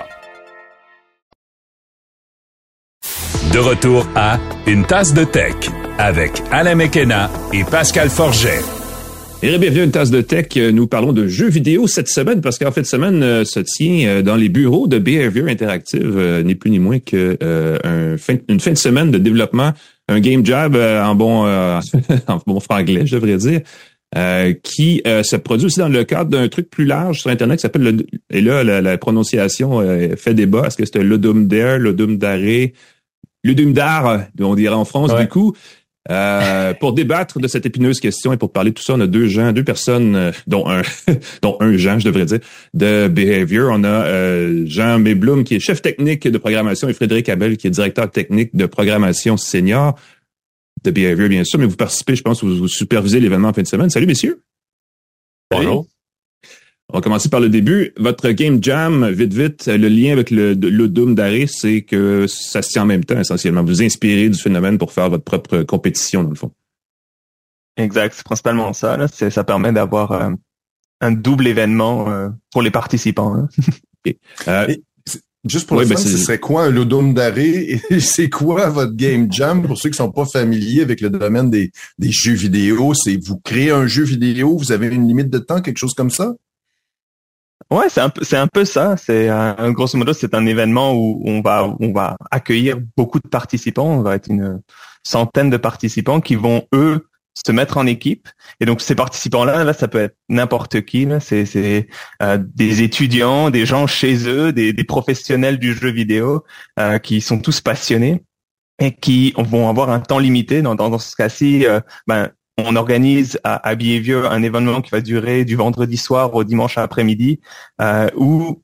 De retour à Une tasse de tech avec Alain McKenna et Pascal Forget. Et bienvenue à Une tasse de tech. Nous parlons de jeux vidéo cette semaine parce qu'en fait, cette semaine euh, se tient euh, dans les bureaux de Behavior Interactive, euh, ni plus ni moins que euh, un fin, une fin de semaine de développement, un game jam euh, en bon euh, en bon franglais, je devrais dire. Euh, qui euh, se produit aussi dans le cadre d'un truc plus large sur Internet qui s'appelle le, et là la, la prononciation euh, fait débat. Est-ce que c'était Ludum Dare, Ludum Dare, Ludum Dare, on dirait en France ouais. du coup. Euh, pour débattre de cette épineuse question et pour parler de tout ça, on a deux gens, deux personnes, euh, dont un, dont un Jean, je devrais dire, de Behavior. On a euh, Jean Méblum qui est chef technique de programmation et Frédéric Abel qui est directeur technique de programmation senior de Behavior, bien sûr, mais vous participez, je pense, vous, vous supervisez l'événement en fin de semaine. Salut, messieurs. Bonjour. On va commencer par le début. Votre Game Jam, vite, vite, le lien avec le, le Ludum Dare, c'est que ça se tient en même temps, essentiellement. Vous inspirez du phénomène pour faire votre propre compétition, dans le fond. Exact, c'est principalement ça. Là. C'est, ça permet d'avoir euh, un double événement euh, pour les participants. Là. Okay. Euh, Et, juste pour oui, le fun, ben ce serait quoi un Ludum Dare et c'est quoi votre Game Jam pour ceux qui sont pas familiers avec le domaine des, des jeux vidéo? C'est vous créez un jeu vidéo, vous avez une limite de temps, quelque chose comme ça? Ouais, c'est un peu, c'est un peu ça. C'est un, grosso modo, c'est un événement où on va, on va accueillir beaucoup de participants. On va être une centaine de participants qui vont eux se mettre en équipe. Et donc ces participants-là, là, ça peut être n'importe qui. Là, c'est, c'est euh, des étudiants, des gens chez eux, des, des professionnels du jeu vidéo euh, qui sont tous passionnés et qui vont avoir un temps limité. Dans, dans, dans ce cas-ci, euh, ben on organise à, à Behavior un événement qui va durer du vendredi soir au dimanche après-midi, euh, où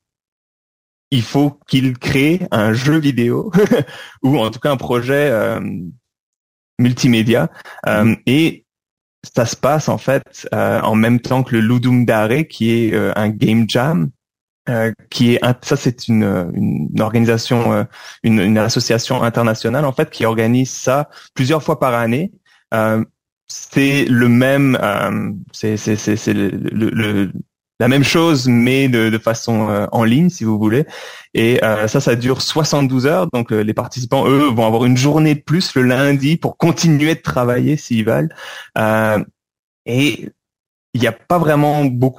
il faut qu'il crée un jeu vidéo ou en tout cas un projet euh, multimédia. Euh, mmh. Et ça se passe en fait euh, en même temps que le Ludum Dare, qui est euh, un game jam. Euh, qui est un, ça c'est une, une organisation, euh, une, une association internationale en fait qui organise ça plusieurs fois par année. Euh, c'est le même, euh, c'est c'est c'est, c'est le, le, le la même chose mais de, de façon euh, en ligne si vous voulez. Et euh, ça ça dure soixante-douze heures, donc euh, les participants eux vont avoir une journée de plus le lundi pour continuer de travailler s'ils veulent. Euh, et il n'y a pas vraiment beaucoup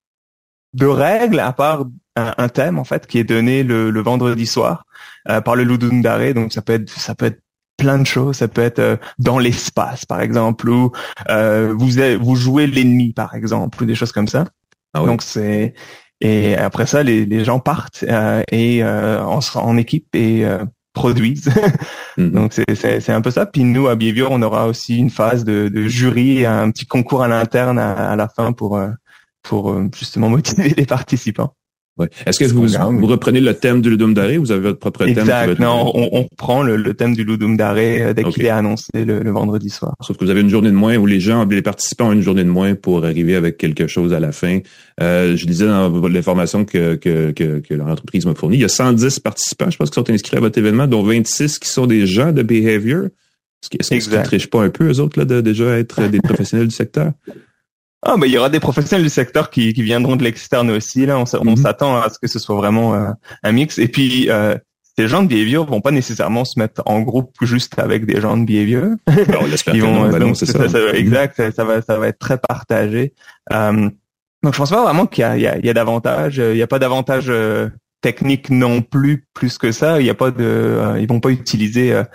de règles à part un, un thème en fait qui est donné le, le vendredi soir euh, par le Ludum Dare. Donc ça peut être ça peut être plein de choses. Ça peut être euh, dans l'espace par exemple, ou euh, vous vous jouez l'ennemi par exemple, ou des choses comme ça. Ah oui. Donc c'est et après ça les les gens partent euh, et euh, en en équipe et euh, produisent. Mm-hmm. Donc c'est c'est c'est un peu ça. Puis nous à Behavior on aura aussi une phase de, de jury, un petit concours à l'interne à, à la fin pour euh, pour justement motiver les participants. Ouais. Est-ce que vous, vous reprenez le thème du Ludum Dare ou vous avez votre propre thème? Exact. Non, on, on prend le, le thème du Ludum Dare dès okay. qu'il est annoncé le, le vendredi soir. Sauf que vous avez une journée de moins où les gens, les participants ont une journée de moins pour arriver avec quelque chose à la fin. Euh, je disais dans l'information que, que, que, que l'entreprise m'a fournie, il y a cent dix participants, je pense, qui sont inscrits à votre événement, dont vingt-six qui sont des gens de Behavior. Est-ce qu'ils ne trichent pas un peu, eux autres, là, de déjà être des professionnels du secteur? Ah, ben, il y aura des professionnels du secteur qui, qui viendront de l'externe aussi, là. On, mm-hmm. on s'attend à ce que ce soit vraiment euh, un mix. Et puis, euh, ces gens de Behavior vont pas nécessairement se mettre en groupe juste avec des gens de Behavior. Ben, on l'espère. Ils vont, donc, c'est ça. ça, ça exact. Ça, ça va, ça va être très partagé. Euh, donc, je pense pas vraiment qu'il y a, il y a, il y a d'avantages. Il y a pas d'avantages euh, techniques non plus, plus que ça. Il y a pas de, euh, ils vont pas utiliser euh,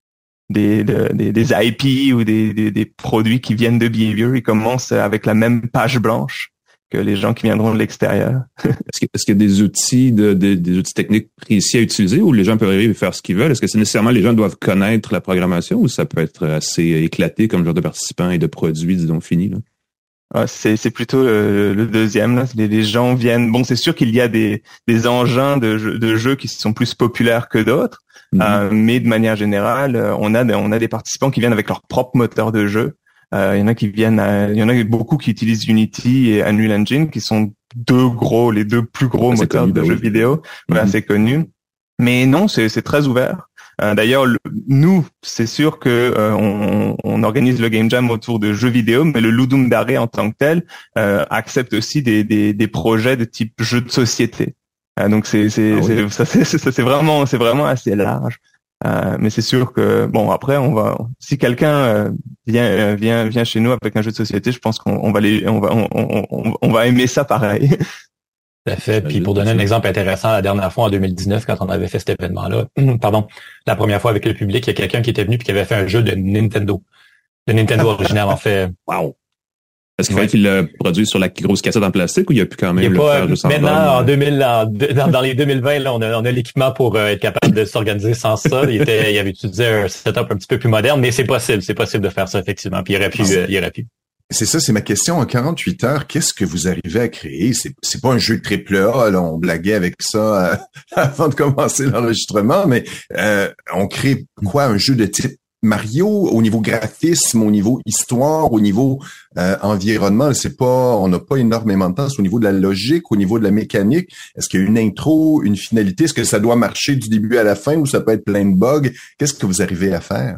Des, des des I P ou des, des des produits qui viennent de Behavior. Ils commencent avec la même page blanche que les gens qui viendront de l'extérieur. Est-ce que est-ce qu'il y a des outils de, de des outils techniques précis à utiliser ou les gens peuvent arriver et faire ce qu'ils veulent? Est-ce que c'est nécessairement les gens doivent connaître la programmation ou ça peut être assez éclaté comme genre de participants et de produits disons finis là? Ah, c'est c'est plutôt le, le deuxième là. Les, les gens viennent. Bon, c'est sûr qu'il y a des des engins de jeux, de jeux qui sont plus populaires que d'autres. Mmh. Euh, mais de manière générale, on a on a des participants qui viennent avec leur propre moteur de jeu. Euh, il y en a qui viennent, à, il y en a beaucoup qui utilisent Unity et Unreal Engine, qui sont deux gros, les deux plus gros c'est moteurs connu, de bah jeux oui. vidéo. Voilà, mmh. c'est connu. Mais non, c'est c'est très ouvert. Euh, d'ailleurs, le, nous, c'est sûr que euh, on, on organise le Game Jam autour de jeux vidéo, mais le Ludum Dare en tant que tel euh, accepte aussi des, des des projets de type jeux de société. Euh, donc c'est c'est, ah oui. c'est ça c'est ça c'est vraiment c'est vraiment assez large. Euh, mais c'est sûr que bon après on va si quelqu'un euh, vient euh, vient vient chez nous avec un jeu de société, je pense qu'on on va les on va on, on, on va aimer ça pareil. Tout à fait. Puis pour donner un exemple intéressant, la dernière fois en deux mille dix-neuf, quand on avait fait cet événement-là, pardon, la première fois avec le public, il y a quelqu'un qui était venu puis qui avait fait un jeu de Nintendo, de Nintendo original en fait. Wow. Est-ce qu'il ouais. fallait qu'il le produise sur la grosse cassette en plastique ou il y a pu quand même le pas, faire juste en maintenant, en deux mille, en, dans, dans les deux mille vingt, là, on a, on a l'équipement pour euh, être capable de s'organiser sans ça. Il était, il avait utilisé un setup un petit peu plus moderne, mais c'est possible, c'est possible de faire ça effectivement. Puis il aurait pu, euh, il aurait pu. C'est ça, c'est ma question. En quarante-huit heures, qu'est-ce que vous arrivez à créer? C'est, c'est pas un jeu triple A, là, on blaguait avec ça euh, avant de commencer l'enregistrement, mais euh, on crée quoi? Un jeu de type Mario au niveau graphisme, au niveau histoire, au niveau euh, environnement? C'est pas, on n'a pas énormément de temps. C'est au niveau de la logique, au niveau de la mécanique. Est-ce qu'il y a une intro, une finalité? Est-ce que ça doit marcher du début à la fin ou ça peut être plein de bugs? Qu'est-ce que vous arrivez à faire?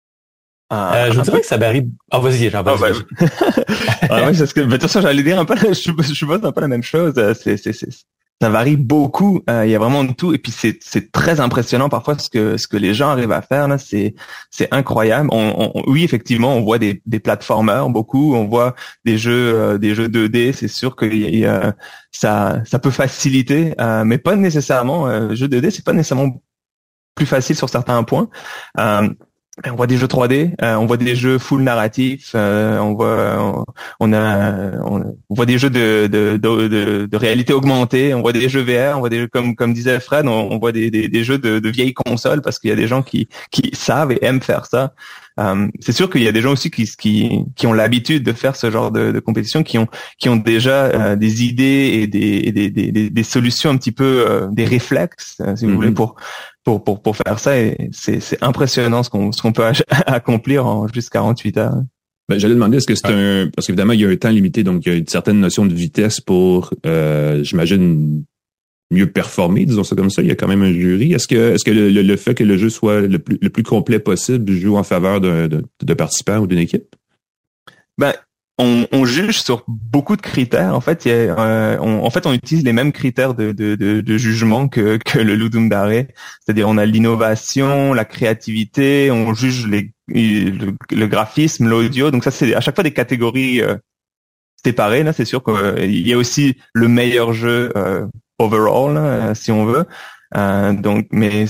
Euh, je vous dirais que ça varie. Ah, oh, vas-y, j'en vas-y. Oh, ben... ah, oui, c'est ce que, de toute façon, j'allais dire un peu, je, je suppose un peu la même chose. C'est, c'est, c'est, ça varie beaucoup. Euh, il y a vraiment de tout, et puis c'est c'est très impressionnant parfois ce que ce que les gens arrivent à faire là. C'est c'est incroyable. On, on, oui, effectivement, on voit des des platformers beaucoup, on voit des jeux euh, des jeux deux D. C'est sûr que y a, y a, ça ça peut faciliter, euh, mais pas nécessairement. Euh, jeux deux D, c'est pas nécessairement plus facile sur certains points. Euh, On voit des jeux trois D, euh, on voit des jeux full narratif, euh, on voit, on a, on voit des jeux de de, de de de réalité augmentée, on voit des jeux V R, on voit des jeux comme comme disait Fred, on, on voit des, des des jeux de, de vieilles consoles parce qu'il y a des gens qui qui savent et aiment faire ça. Euh, c'est sûr qu'il y a des gens aussi qui qui qui ont l'habitude de faire ce genre de, de compétition, qui ont qui ont déjà euh, des idées et des, et des, des des des solutions un petit peu euh, des réflexes, euh, si vous mm-hmm. voulez, pour pour pour pour faire ça, et c'est c'est impressionnant ce qu'on ce qu'on peut accomplir en juste quarante-huit heures. Ben, j'allais demander, est-ce que c'est ouais. un parce qu'évidemment il y a un temps limité, donc il y a une certaine notion de vitesse pour euh, j'imagine mieux performer, disons ça comme ça. Il y a quand même un jury. Est-ce que est-ce que le, le, le fait que le jeu soit le plus le plus complet possible joue en faveur d'un de, de participants ou d'une équipe? Ben On, on juge sur beaucoup de critères. En fait, il y a, euh, on, en fait, on utilise les mêmes critères de, de, de, de jugement que, que le Ludum Dare. C'est-à-dire, on a l'innovation, la créativité, on juge les, le, le graphisme, l'audio. Donc ça, c'est à chaque fois des catégories euh, séparées. Là, c'est sûr qu'il euh, y a aussi le meilleur jeu euh, overall, là, si on veut. Euh, donc, mais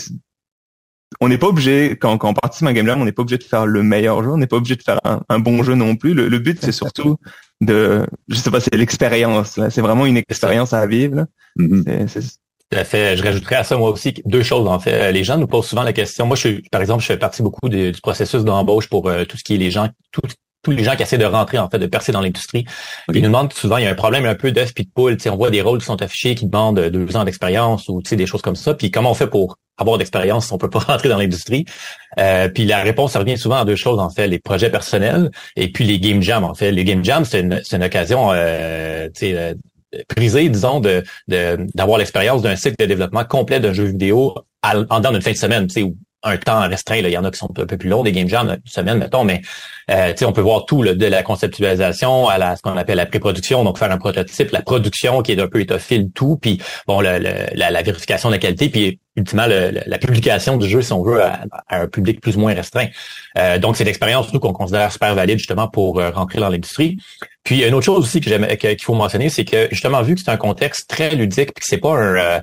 on n'est pas obligé, quand, quand on participe à un Game Jam, on n'est pas obligé de faire le meilleur jeu, on n'est pas obligé de faire un, un bon jeu non plus. Le, le but, c'est surtout de, je sais pas, c'est l'expérience. Là. C'est vraiment une expérience à vivre. Là. Mm-hmm. C'est, c'est... Tout à fait. Je rajouterais à ça, moi aussi, deux choses, en fait. Les gens nous posent souvent la question. Moi, je suis, par exemple, je fais partie beaucoup de, du processus d'embauche pour euh, tout ce qui est les gens, tout, tous les gens qui essaient de rentrer, en fait, de percer dans l'industrie. Okay. Ils nous demandent souvent, il y a un problème un peu d'œuf puis de poule. Tu sais, on voit des rôles qui sont affichés qui demandent deux ans d'expérience ou tu sais, des choses comme ça. Puis comment on fait pour avoir d'expérience si on peut pas rentrer dans l'industrie? Euh, puis la réponse, ça revient souvent à deux choses, en fait, les projets personnels et puis les game jams, en fait. Les game jams, c'est une, c'est une occasion, euh, tu sais, euh, prisée, disons, de, de d'avoir l'expérience d'un cycle de développement complet d'un jeu vidéo à, en dedans d'une fin de semaine, tu sais, ou un temps restreint. Là. Il y en a qui sont un peu plus longs, des game jams, une semaine, mettons, mais euh, on peut voir tout là, de la conceptualisation à la ce qu'on appelle la pré-production, donc faire un prototype, la production qui est un peu étoffile, tout, puis bon, le, le, la, la vérification de la qualité, puis ultimement le, le, la publication du jeu, si on veut, à, à un public plus ou moins restreint. Euh, donc, c'est l'expérience nous qu'on considère super valide justement pour euh, rentrer dans l'industrie. Puis, une autre chose aussi que j'aime, que, qu'il faut mentionner, c'est que justement, vu que c'est un contexte très ludique, puis que c'est pas un... Euh,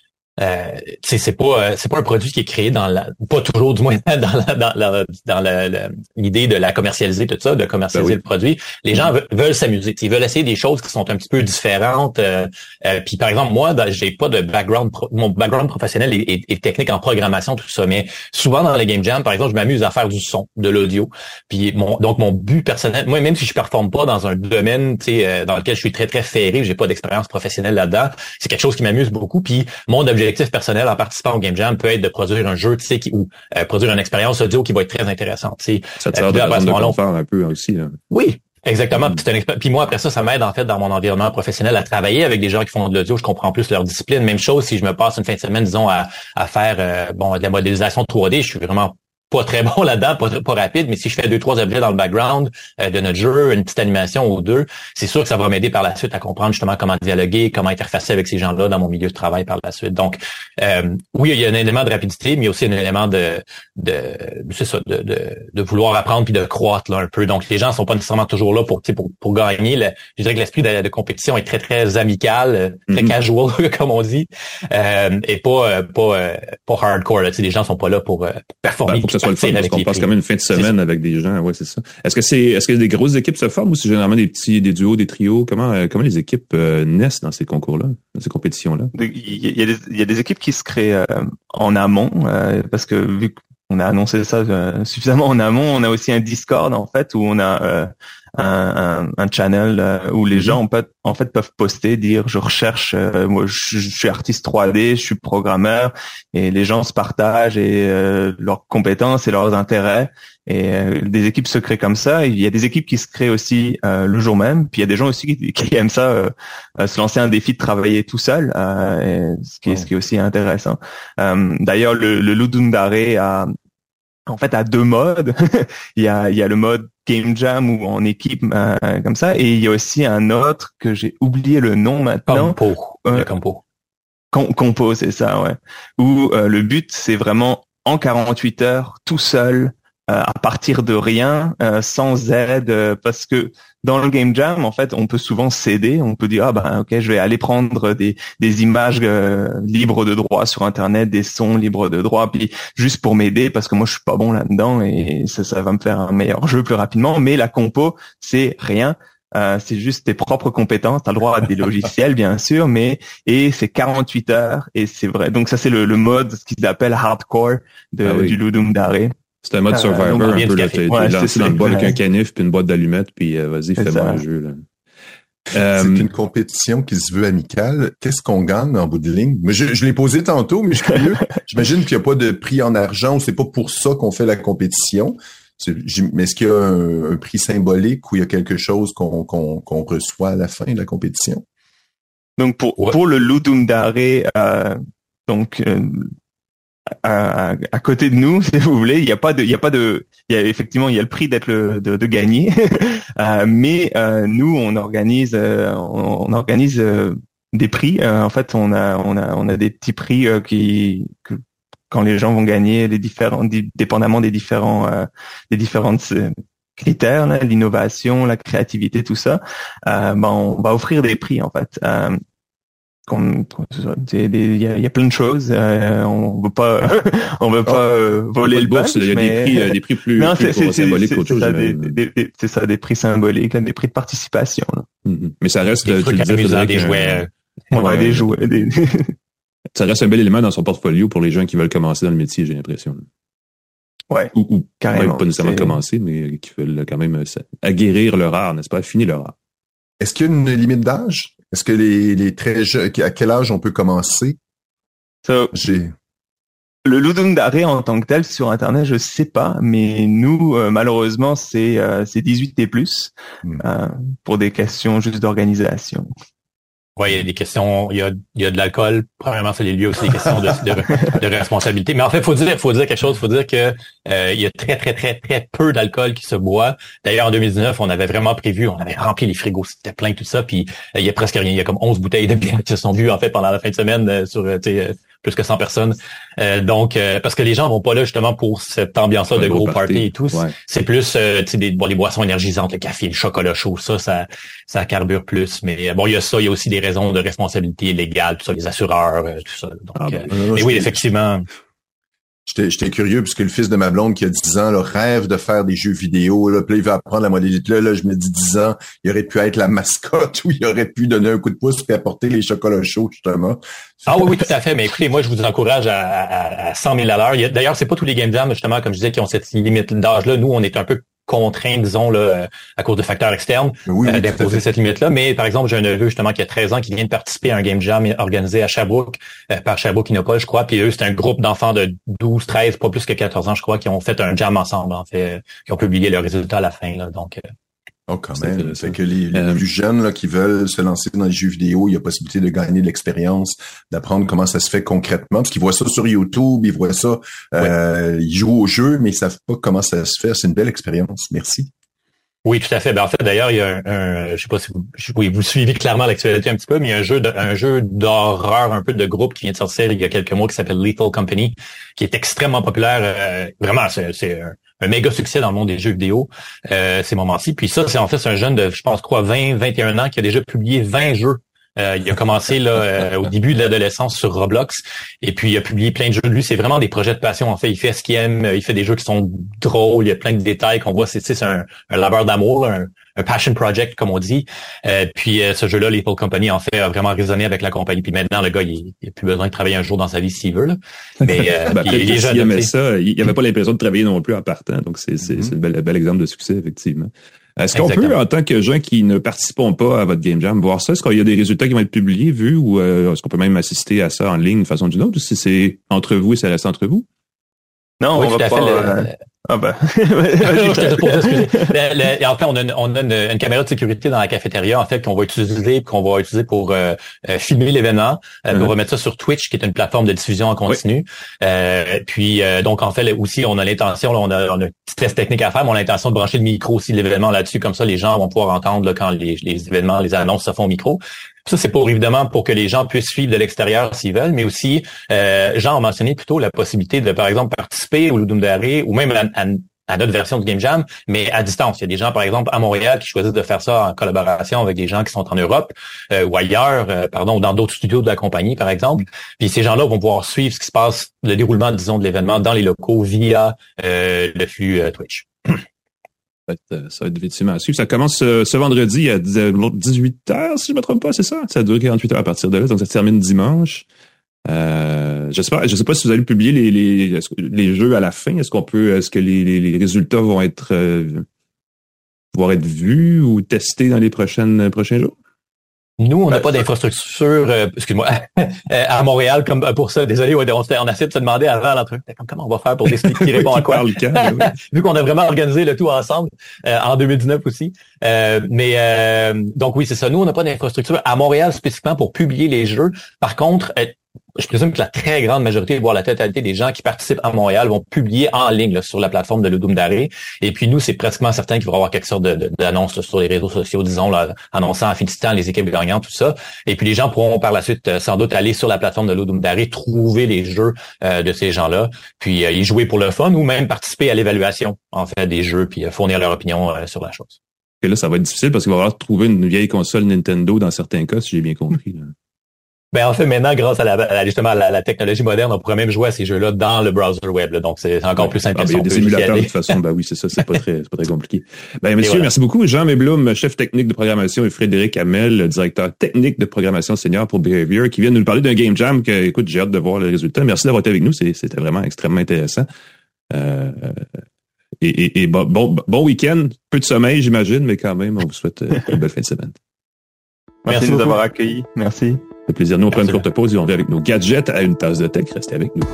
Euh, c'est c'est pas euh, c'est pas un produit qui est créé dans la pas toujours du moins dans la, dans la, dans la, la, l'idée de la commercialiser tout ça, de commercialiser ben oui. le produit. Les gens veulent, veulent s'amuser, ils veulent essayer des choses qui sont un petit peu différentes. Euh, euh, puis par exemple moi dans, j'ai pas de background pro, mon background professionnel est, est, est technique en programmation tout ça, mais souvent dans les game jams par exemple je m'amuse à faire du son, de l'audio. Puis mon donc mon but personnel, moi même si je performe pas dans un domaine tu sais euh, dans lequel je suis très très ferré, j'ai pas d'expérience professionnelle là-dedans, c'est quelque chose qui m'amuse beaucoup. Puis mon objectif L'objectif personnel en participant au Game Jam peut être de produire un jeu, tu sais, qui, ou euh, produire une expérience audio qui va être très intéressante. Tu sais, ça te sert de confort un peu aussi. Là. Oui, exactement. Mm. Puis, c'est un exp... Puis moi, après ça, ça m'aide en fait dans mon environnement professionnel à travailler avec des gens qui font de l'audio. Je comprends plus leur discipline. Même chose si je me passe une fin de semaine, disons, à, à faire euh, bon de la modélisation trois D. Je suis vraiment pas très bon là-dedans, pas, pas rapide, mais si je fais deux, trois objets dans le background euh, de notre jeu, une petite animation ou deux, c'est sûr que ça va m'aider par la suite à comprendre justement comment dialoguer, comment interfacer avec ces gens-là dans mon milieu de travail par la suite. Donc, euh, oui, il y a un élément de rapidité, mais il y a aussi un élément de, de, c'est ça, de, de, de vouloir apprendre puis de croître là un peu. Donc, les gens sont pas nécessairement toujours là pour, pour, pour gagner. Le, je dirais que l'esprit de, de compétition est très, très amical, très mm-hmm. casual, comme on dit, euh, et pas, pas, pas hardcore. Là. Tu sais, les gens sont pas là pour euh, performer. Ben, pour soit le fun, parce qu'on passe quand même une fin de semaine avec des gens, ouais, c'est ça. Est-ce que c'est, est-ce que des grosses équipes se forment ou c'est généralement des petits, des duos, des trios? Comment, euh, comment les équipes euh, naissent dans ces concours-là, dans ces compétitions-là? Il y a des, il y a des équipes qui se créent euh, en amont, euh, parce que vu qu'on a annoncé ça euh, suffisamment en amont, on a aussi un Discord en fait où on a euh, un, un, un channel euh, où les gens en fait, en fait peuvent poster, dire je recherche, euh, moi je, je suis artiste trois D, je suis programmeur, et les gens se partagent et euh, leurs compétences et leurs intérêts, et euh, des équipes se créent comme ça. Il y a des équipes qui se créent aussi euh, le jour même, puis il y a des gens aussi qui, qui aiment ça, euh, se lancer un défi de travailler tout seul, euh, et ce qui est, ce qui est aussi intéressant. Euh, d'ailleurs le, le Ludum Dare a en fait à deux modes. il y a il y a le mode Game Jam ou en équipe euh, comme ça, et il y a aussi un autre que j'ai oublié le nom maintenant. Campo. Euh, le Campo. Com- compo, c'est ça, ouais. Où euh, le but, c'est vraiment en quarante-huit heures, tout seul, euh, à partir de rien, euh, sans aide, euh, parce que dans le game jam, en fait, on peut souvent céder, on peut dire ah ben ok, je vais aller prendre des des images euh, libres de droit sur internet, des sons libres de droit, puis juste pour m'aider parce que moi je suis pas bon là-dedans et ça ça va me faire un meilleur jeu plus rapidement. Mais la compo, c'est rien. Euh, c'est juste tes propres compétences. T'as le droit à des logiciels, bien sûr, mais et c'est quarante-huit heures et c'est vrai. Donc ça, c'est le, le mode, ce qu'ils appellent hardcore de, ah oui. du Ludum Dare. C'est un mode Survivor euh, un peu, là. T'es ouais, lancé dans le bois avec un canif puis une boîte d'allumettes puis euh, vas-y, fais-moi un jeu, là. Euh, c'est une compétition qui se veut amicale. Qu'est-ce qu'on gagne en bout de ligne? Mais je, je l'ai posé tantôt, mais je suis curieux. J'imagine qu'il n'y a pas de prix en argent. C'est pas pour ça qu'on fait la compétition. Mais est-ce qu'il y a un, un prix symbolique ou il y a quelque chose qu'on, qu'on, qu'on reçoit à la fin de la compétition? Donc pour ouais. pour le Ludum Dare, euh, donc euh, à, à côté de nous, si vous voulez, il y a pas de, il y a pas de, il y a effectivement il y a le prix d'être le de, de gagner, euh, mais euh, nous on organise euh, on, on organise euh, des prix. Euh, en fait, on a on a on a des petits prix euh, qui que, quand les gens vont gagner les différents, dépendamment des différents, euh, des différentes critères, là, l'innovation, la créativité, tout ça, euh, ben on va offrir des prix en fait. Euh, il y a, y a plein de choses. Euh, on veut pas, on veut pas euh, voler le punch. Il y a mais... des prix, euh, des prix plus, non, plus c'est, c'est, symboliques c'est, qu'autre c'est chose. Ça, des, des, des, c'est ça, des prix symboliques, là, des prix de participation. Là. Mm-hmm. Mais ça reste, des trucs amusants, des jouets. On va des jouets. Des... Ça reste un bel élément dans son portfolio pour les gens qui veulent commencer dans le métier, j'ai l'impression. Ouais, ou, ou carrément. Pas nécessairement c'est... commencer, mais qui veulent quand même aguerrir leur art, n'est-ce pas? Affiner leur art. Est-ce qu'il y a une limite d'âge? Est-ce que les, les très jeunes, à quel âge on peut commencer? So, J'ai... Le Ludum Dare en tant que tel sur Internet, je sais pas, mais nous, euh, malheureusement, c'est, euh, c'est dix-huit et plus, hmm. euh, pour des questions juste d'organisation. Ouais, il y a des questions, il y a, il y a de l'alcool. Premièrement, ça les lieu aussi des questions de, de, de responsabilité. Mais en fait, faut dire, faut dire quelque chose. Faut dire que euh, il y a très, très, très, très peu d'alcool qui se boit. D'ailleurs, en deux mille dix-neuf, on avait vraiment prévu, on avait rempli les frigos, c'était plein tout ça. Puis euh, il y a presque rien. Il y a comme onze bouteilles de bière qui se sont bues en fait pendant la fin de semaine euh, sur, tu sais, euh, plus que cent personnes. Euh, donc, euh, parce que les gens vont pas là justement pour cette ambiance-là de gros party, party et tout. Ouais. C'est plus, euh, tu sais, des, bon, les boissons énergisantes, le café, le chocolat chaud, ça, ça, ça carbure plus. Mais bon, il y a ça, il y a aussi des raisons de responsabilité légale, tout ça, les assureurs, euh, tout ça. Donc, ah, ben, euh, non, mais oui, effectivement. J'étais, j'étais curieux parce que le fils de ma blonde qui a dix ans, là, rêve de faire des jeux vidéo. Là, puis là, il veut apprendre la modalité. Là, là, je me dis dix ans, il aurait pu être la mascotte ou il aurait pu donner un coup de pouce et apporter les chocolats chauds, justement. Ah oui, oui, tout à fait. Mais écoutez, moi, je vous encourage à, à, à cent mille à l'heure. Il y a, d'ailleurs, c'est pas tous les game jams, justement, comme je disais, qui ont cette limite d'âge-là. Nous, on est un peu contraint, disons, là, à cause de facteurs externes, oui, oui, euh, d'imposer cette limite-là. Mais, par exemple, j'ai un neveu, justement, qui a treize ans, qui vient de participer à un game jam organisé à Sherbrooke, euh, par Sherbrooke Innopol, je crois. Puis eux, c'est un groupe d'enfants de douze, treize, pas plus que quatorze ans, je crois, qui ont fait un jam ensemble, en fait, euh, qui ont publié leurs résultats à la fin, là. Donc, euh, oh, quand même. C'est que les, les euh, plus jeunes là, qui veulent se lancer dans les jeux vidéo, il y a possibilité de gagner de l'expérience, d'apprendre comment ça se fait concrètement, parce qu'ils voient ça sur YouTube, ils voient ça, euh, ouais. Ils jouent au jeu, mais ils savent pas comment ça se fait. C'est une belle expérience. Merci. Oui, tout à fait. Ben, en fait, d'ailleurs, il y a un, un je sais pas si vous, oui, vous suivez clairement l'actualité un petit peu, mais il y a un jeu, de, un jeu d'horreur un peu de groupe qui vient de sortir il y a quelques mois qui s'appelle Lethal Company, qui est extrêmement populaire. Euh, vraiment, c'est, c'est un, un méga succès dans le monde des jeux vidéo euh, ces moments-ci. Puis ça, c'est en fait c'est un jeune de, je pense, quoi, vingt, vingt et un ans qui a déjà publié vingt jeux. Euh, il a commencé là euh, au début de l'adolescence sur Roblox et puis il a publié plein de jeux de lui. C'est vraiment des projets de passion. En fait, il fait ce qu'il aime. Il fait des jeux qui sont drôles. Il y a plein de détails qu'on voit. C'est, c'est un, un labeur d'amour, un, un passion project comme on dit. Euh, puis euh, ce jeu-là, Lethal Company, en fait, a vraiment résonné avec la compagnie. Puis maintenant, le gars, il, il a plus besoin de travailler un jour dans sa vie s'il veut. Là. Mais euh, ben, il, il, il aimait ça. Il n'avait pas l'impression de travailler non plus en partant. Donc c'est, c'est, mm-hmm. c'est un bel, bel exemple de succès effectivement. Est-ce qu'on Exactement. peut, en tant que gens qui ne participent pas à votre Game Jam, voir ça? Est-ce qu'il y a des résultats qui vont être publiés, vus, ou euh, est-ce qu'on peut même assister à ça en ligne d'une façon ou d'une autre, ou si c'est entre vous et ça reste entre vous? Non, oui, on va tout à pas... fait. Euh... Ah ben. le, le, en fait, on a, une, on a une, une caméra de sécurité dans la cafétéria, en fait, qu'on va utiliser, qu'on va utiliser pour euh, euh, filmer l'événement. Euh, mm-hmm. On va mettre ça sur Twitch, qui est une plateforme de diffusion en continu. Oui. Euh, puis, euh, donc, en fait, là, aussi, on a l'intention, là, on a, on a un petit test technique à faire, mais on a l'intention de brancher le micro aussi de l'événement là-dessus, comme ça, les gens vont pouvoir entendre là, quand les, les événements, les annonces se font au micro. Ça, c'est pour évidemment pour que les gens puissent suivre de l'extérieur s'ils veulent, mais aussi, euh, Jean a mentionné plutôt la possibilité de, par exemple, participer au Ludum Dare ou même à, à, à notre version du Game Jam, mais à distance. Il y a des gens, par exemple, à Montréal qui choisissent de faire ça en collaboration avec des gens qui sont en Europe euh, ou ailleurs, euh, pardon, ou dans d'autres studios de la compagnie, par exemple. Puis ces gens-là vont pouvoir suivre ce qui se passe, le déroulement, disons, de l'événement dans les locaux via euh, le flux euh, Twitch. Ça va être effectivement à suivre. Ça commence euh, ce vendredi à dix-huit heures, si je ne me trompe pas, c'est ça? Ça dure quarante-huit heures à partir de là, donc ça se termine dimanche. Euh, je sais pas, je sais pas si vous allez publier les, les, les jeux à la fin. Est-ce qu'on peut, est-ce que les, les, les résultats vont être, euh, pouvoir être vus ou testés dans les prochaines, prochains jours? Nous, on n'a pas d'infrastructure, euh, excuse-moi, à Montréal comme pour ça. Désolé, on, on, on essaie de se demander avant l'entrevue, comment on va faire pour décider qui répond à quoi. Vu qu'on a vraiment organisé le tout ensemble euh, en deux mille dix-neuf aussi. Euh, mais euh, donc oui, c'est ça. Nous, on n'a pas d'infrastructure à Montréal spécifiquement pour publier les jeux. Par contre, euh, je présume que la très grande majorité, voire la totalité des gens qui participent à Montréal vont publier en ligne là, sur la plateforme de Ludum Dare. Et puis nous, c'est pratiquement certain qu'il va y avoir quelque sorte de, de, d'annonce là, sur les réseaux sociaux, disons, là, annonçant, félicitant les équipes gagnantes, tout ça. Et puis les gens pourront par la suite euh, sans doute aller sur la plateforme de Ludum Dare, trouver les jeux euh, de ces gens-là, puis euh, y jouer pour le fun ou même participer à l'évaluation en fait des jeux, puis euh, fournir leur opinion euh, sur la chose. Et là, ça va être difficile parce qu'il va falloir trouver une vieille console Nintendo dans certains cas, si j'ai bien compris. Là. Ben en fait maintenant grâce à la, à, justement à la, la technologie moderne, on pourrait même jouer à ces jeux-là dans le browser web. Là, donc c'est encore ouais. plus simple. Ah, ben, il y a des émulateurs de toute façon. Ben oui, c'est ça, c'est pas très, c'est pas très compliqué. Ben messieurs, voilà. Merci beaucoup. Jean Méblum, chef technique de programmation, et Frédéric Hamel, directeur technique de programmation senior pour Behavior, qui viennent nous parler d'un game jam que, écoute, j'ai hâte de voir le résultat. Merci d'avoir été avec nous. C'est, c'était vraiment extrêmement intéressant. Euh, et, et, et bon, bon, bon week-end. Peu de sommeil, j'imagine, mais quand même, on vous souhaite une belle fin de semaine. Merci, Merci de nous avoir accueillis. Merci. C'est plaisir. Nous, on prend une courte pause et on revient avec nos gadgets à une tasse de tech. Restez avec nous.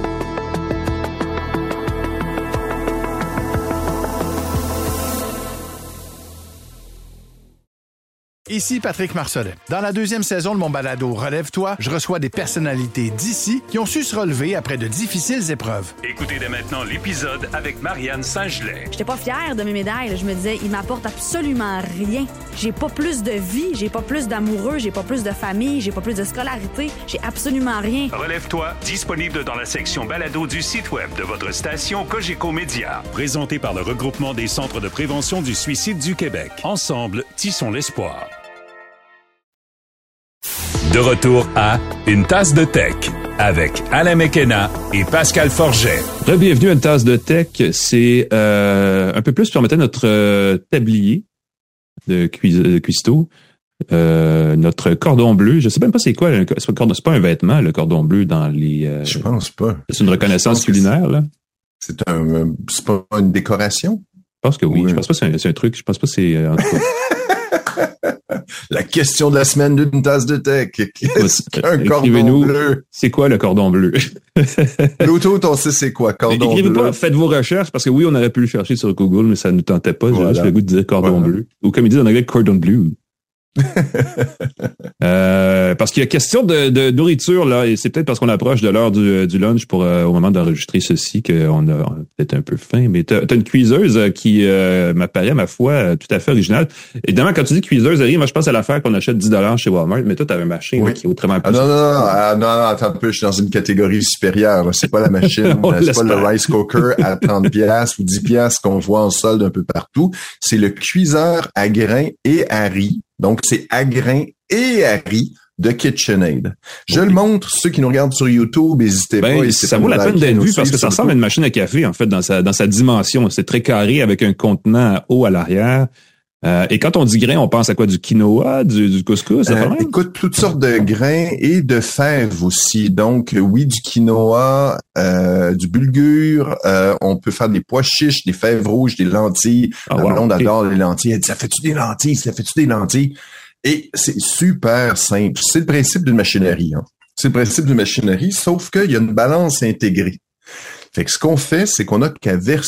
Ici Patrick Marcelet. Dans la deuxième saison de mon balado Relève-toi, je reçois des personnalités d'ici qui ont su se relever après de difficiles épreuves. Écoutez dès maintenant l'épisode avec Marianne Saint-Gelais. J'étais pas fière de mes médailles. Je me disais, ils m'apportent absolument rien. J'ai pas plus de vie, j'ai pas plus d'amoureux, j'ai pas plus de famille, j'ai pas plus de scolarité, j'ai absolument rien. Relève-toi, disponible dans la section balado du site web de votre station Cogeco Média. Présenté par le regroupement des centres de prévention du suicide du Québec. Ensemble, tissons l'espoir. De retour à Une tasse de tech avec Alain McKenna et Pascal Forget. Bienvenue à Une tasse de tech. C'est euh, un peu plus pour mettre notre euh, tablier de, cuis, de cuistot, euh, notre cordon bleu. Je sais même pas c'est quoi. C'est pas, c'est pas un vêtement, le cordon bleu dans les... Euh, Je pense pas. C'est une reconnaissance culinaire, c'est, là. C'est un, c'est pas une décoration? Je pense que oui. oui. Je pense pas que c'est un, c'est un truc. Je pense pas que c'est... En tout cas. La question de la semaine d'une tasse de tech. Un cordon bleu. C'est quoi le cordon bleu? Bluetooth, on sait c'est quoi, cordon écrivez bleu. Pas, faites vos recherches, parce que oui, on aurait pu le chercher sur Google, mais ça ne nous tentait pas. Voilà. J'ai juste le goût de dire cordon voilà. bleu. Ou comme ils disent en anglais, cordon bleu. euh, parce qu'il y a question de, de nourriture là, et c'est peut-être parce qu'on approche de l'heure du, du lunch pour euh, au moment d'enregistrer ceci qu'on a, on a peut-être un peu faim. Mais t'as, t'as une cuiseuse qui euh, m'apparaît ma foi tout à fait originale. Évidemment, quand tu dis cuiseuse, moi je pense à l'affaire qu'on achète dix dollars chez Walmart, mais toi t'avais une machine oui. là, qui est autrement plus. Ah non non non, ah, non non attends un peu, je suis dans une catégorie supérieure. Là. C'est pas la machine, c'est pas le rice cooker à trente piastres ou dix piastres qu'on voit en solde un peu partout. C'est le cuiseur à grains et à riz. Donc, c'est à grains et à riz de KitchenAid. Je okay. le montre, ceux qui nous regardent sur YouTube, n'hésitez ben, pas. Ça vaut la peine d'être vu parce que ça ressemble à une machine à café, en fait, dans sa, dans sa dimension. C'est très carré avec un contenant haut à l'arrière. Euh, et quand on dit grain, on pense à quoi? Du quinoa, du, du couscous? Euh, écoute, toutes sortes de grains et de fèves aussi. Donc, oui, du quinoa, euh, du bulgur. Euh, on peut faire des pois chiches, des fèves rouges, des lentilles. Oh, La wow, blonde okay. adore les lentilles. Elle dit, ça fait-tu des lentilles? Ça fait-tu des lentilles? Et c'est super simple. C'est le principe d'une machinerie. Hein. C'est le principe d'une machinerie, sauf qu'il y a une balance intégrée. Fait que ce qu'on fait, c'est qu'on a qu'à verser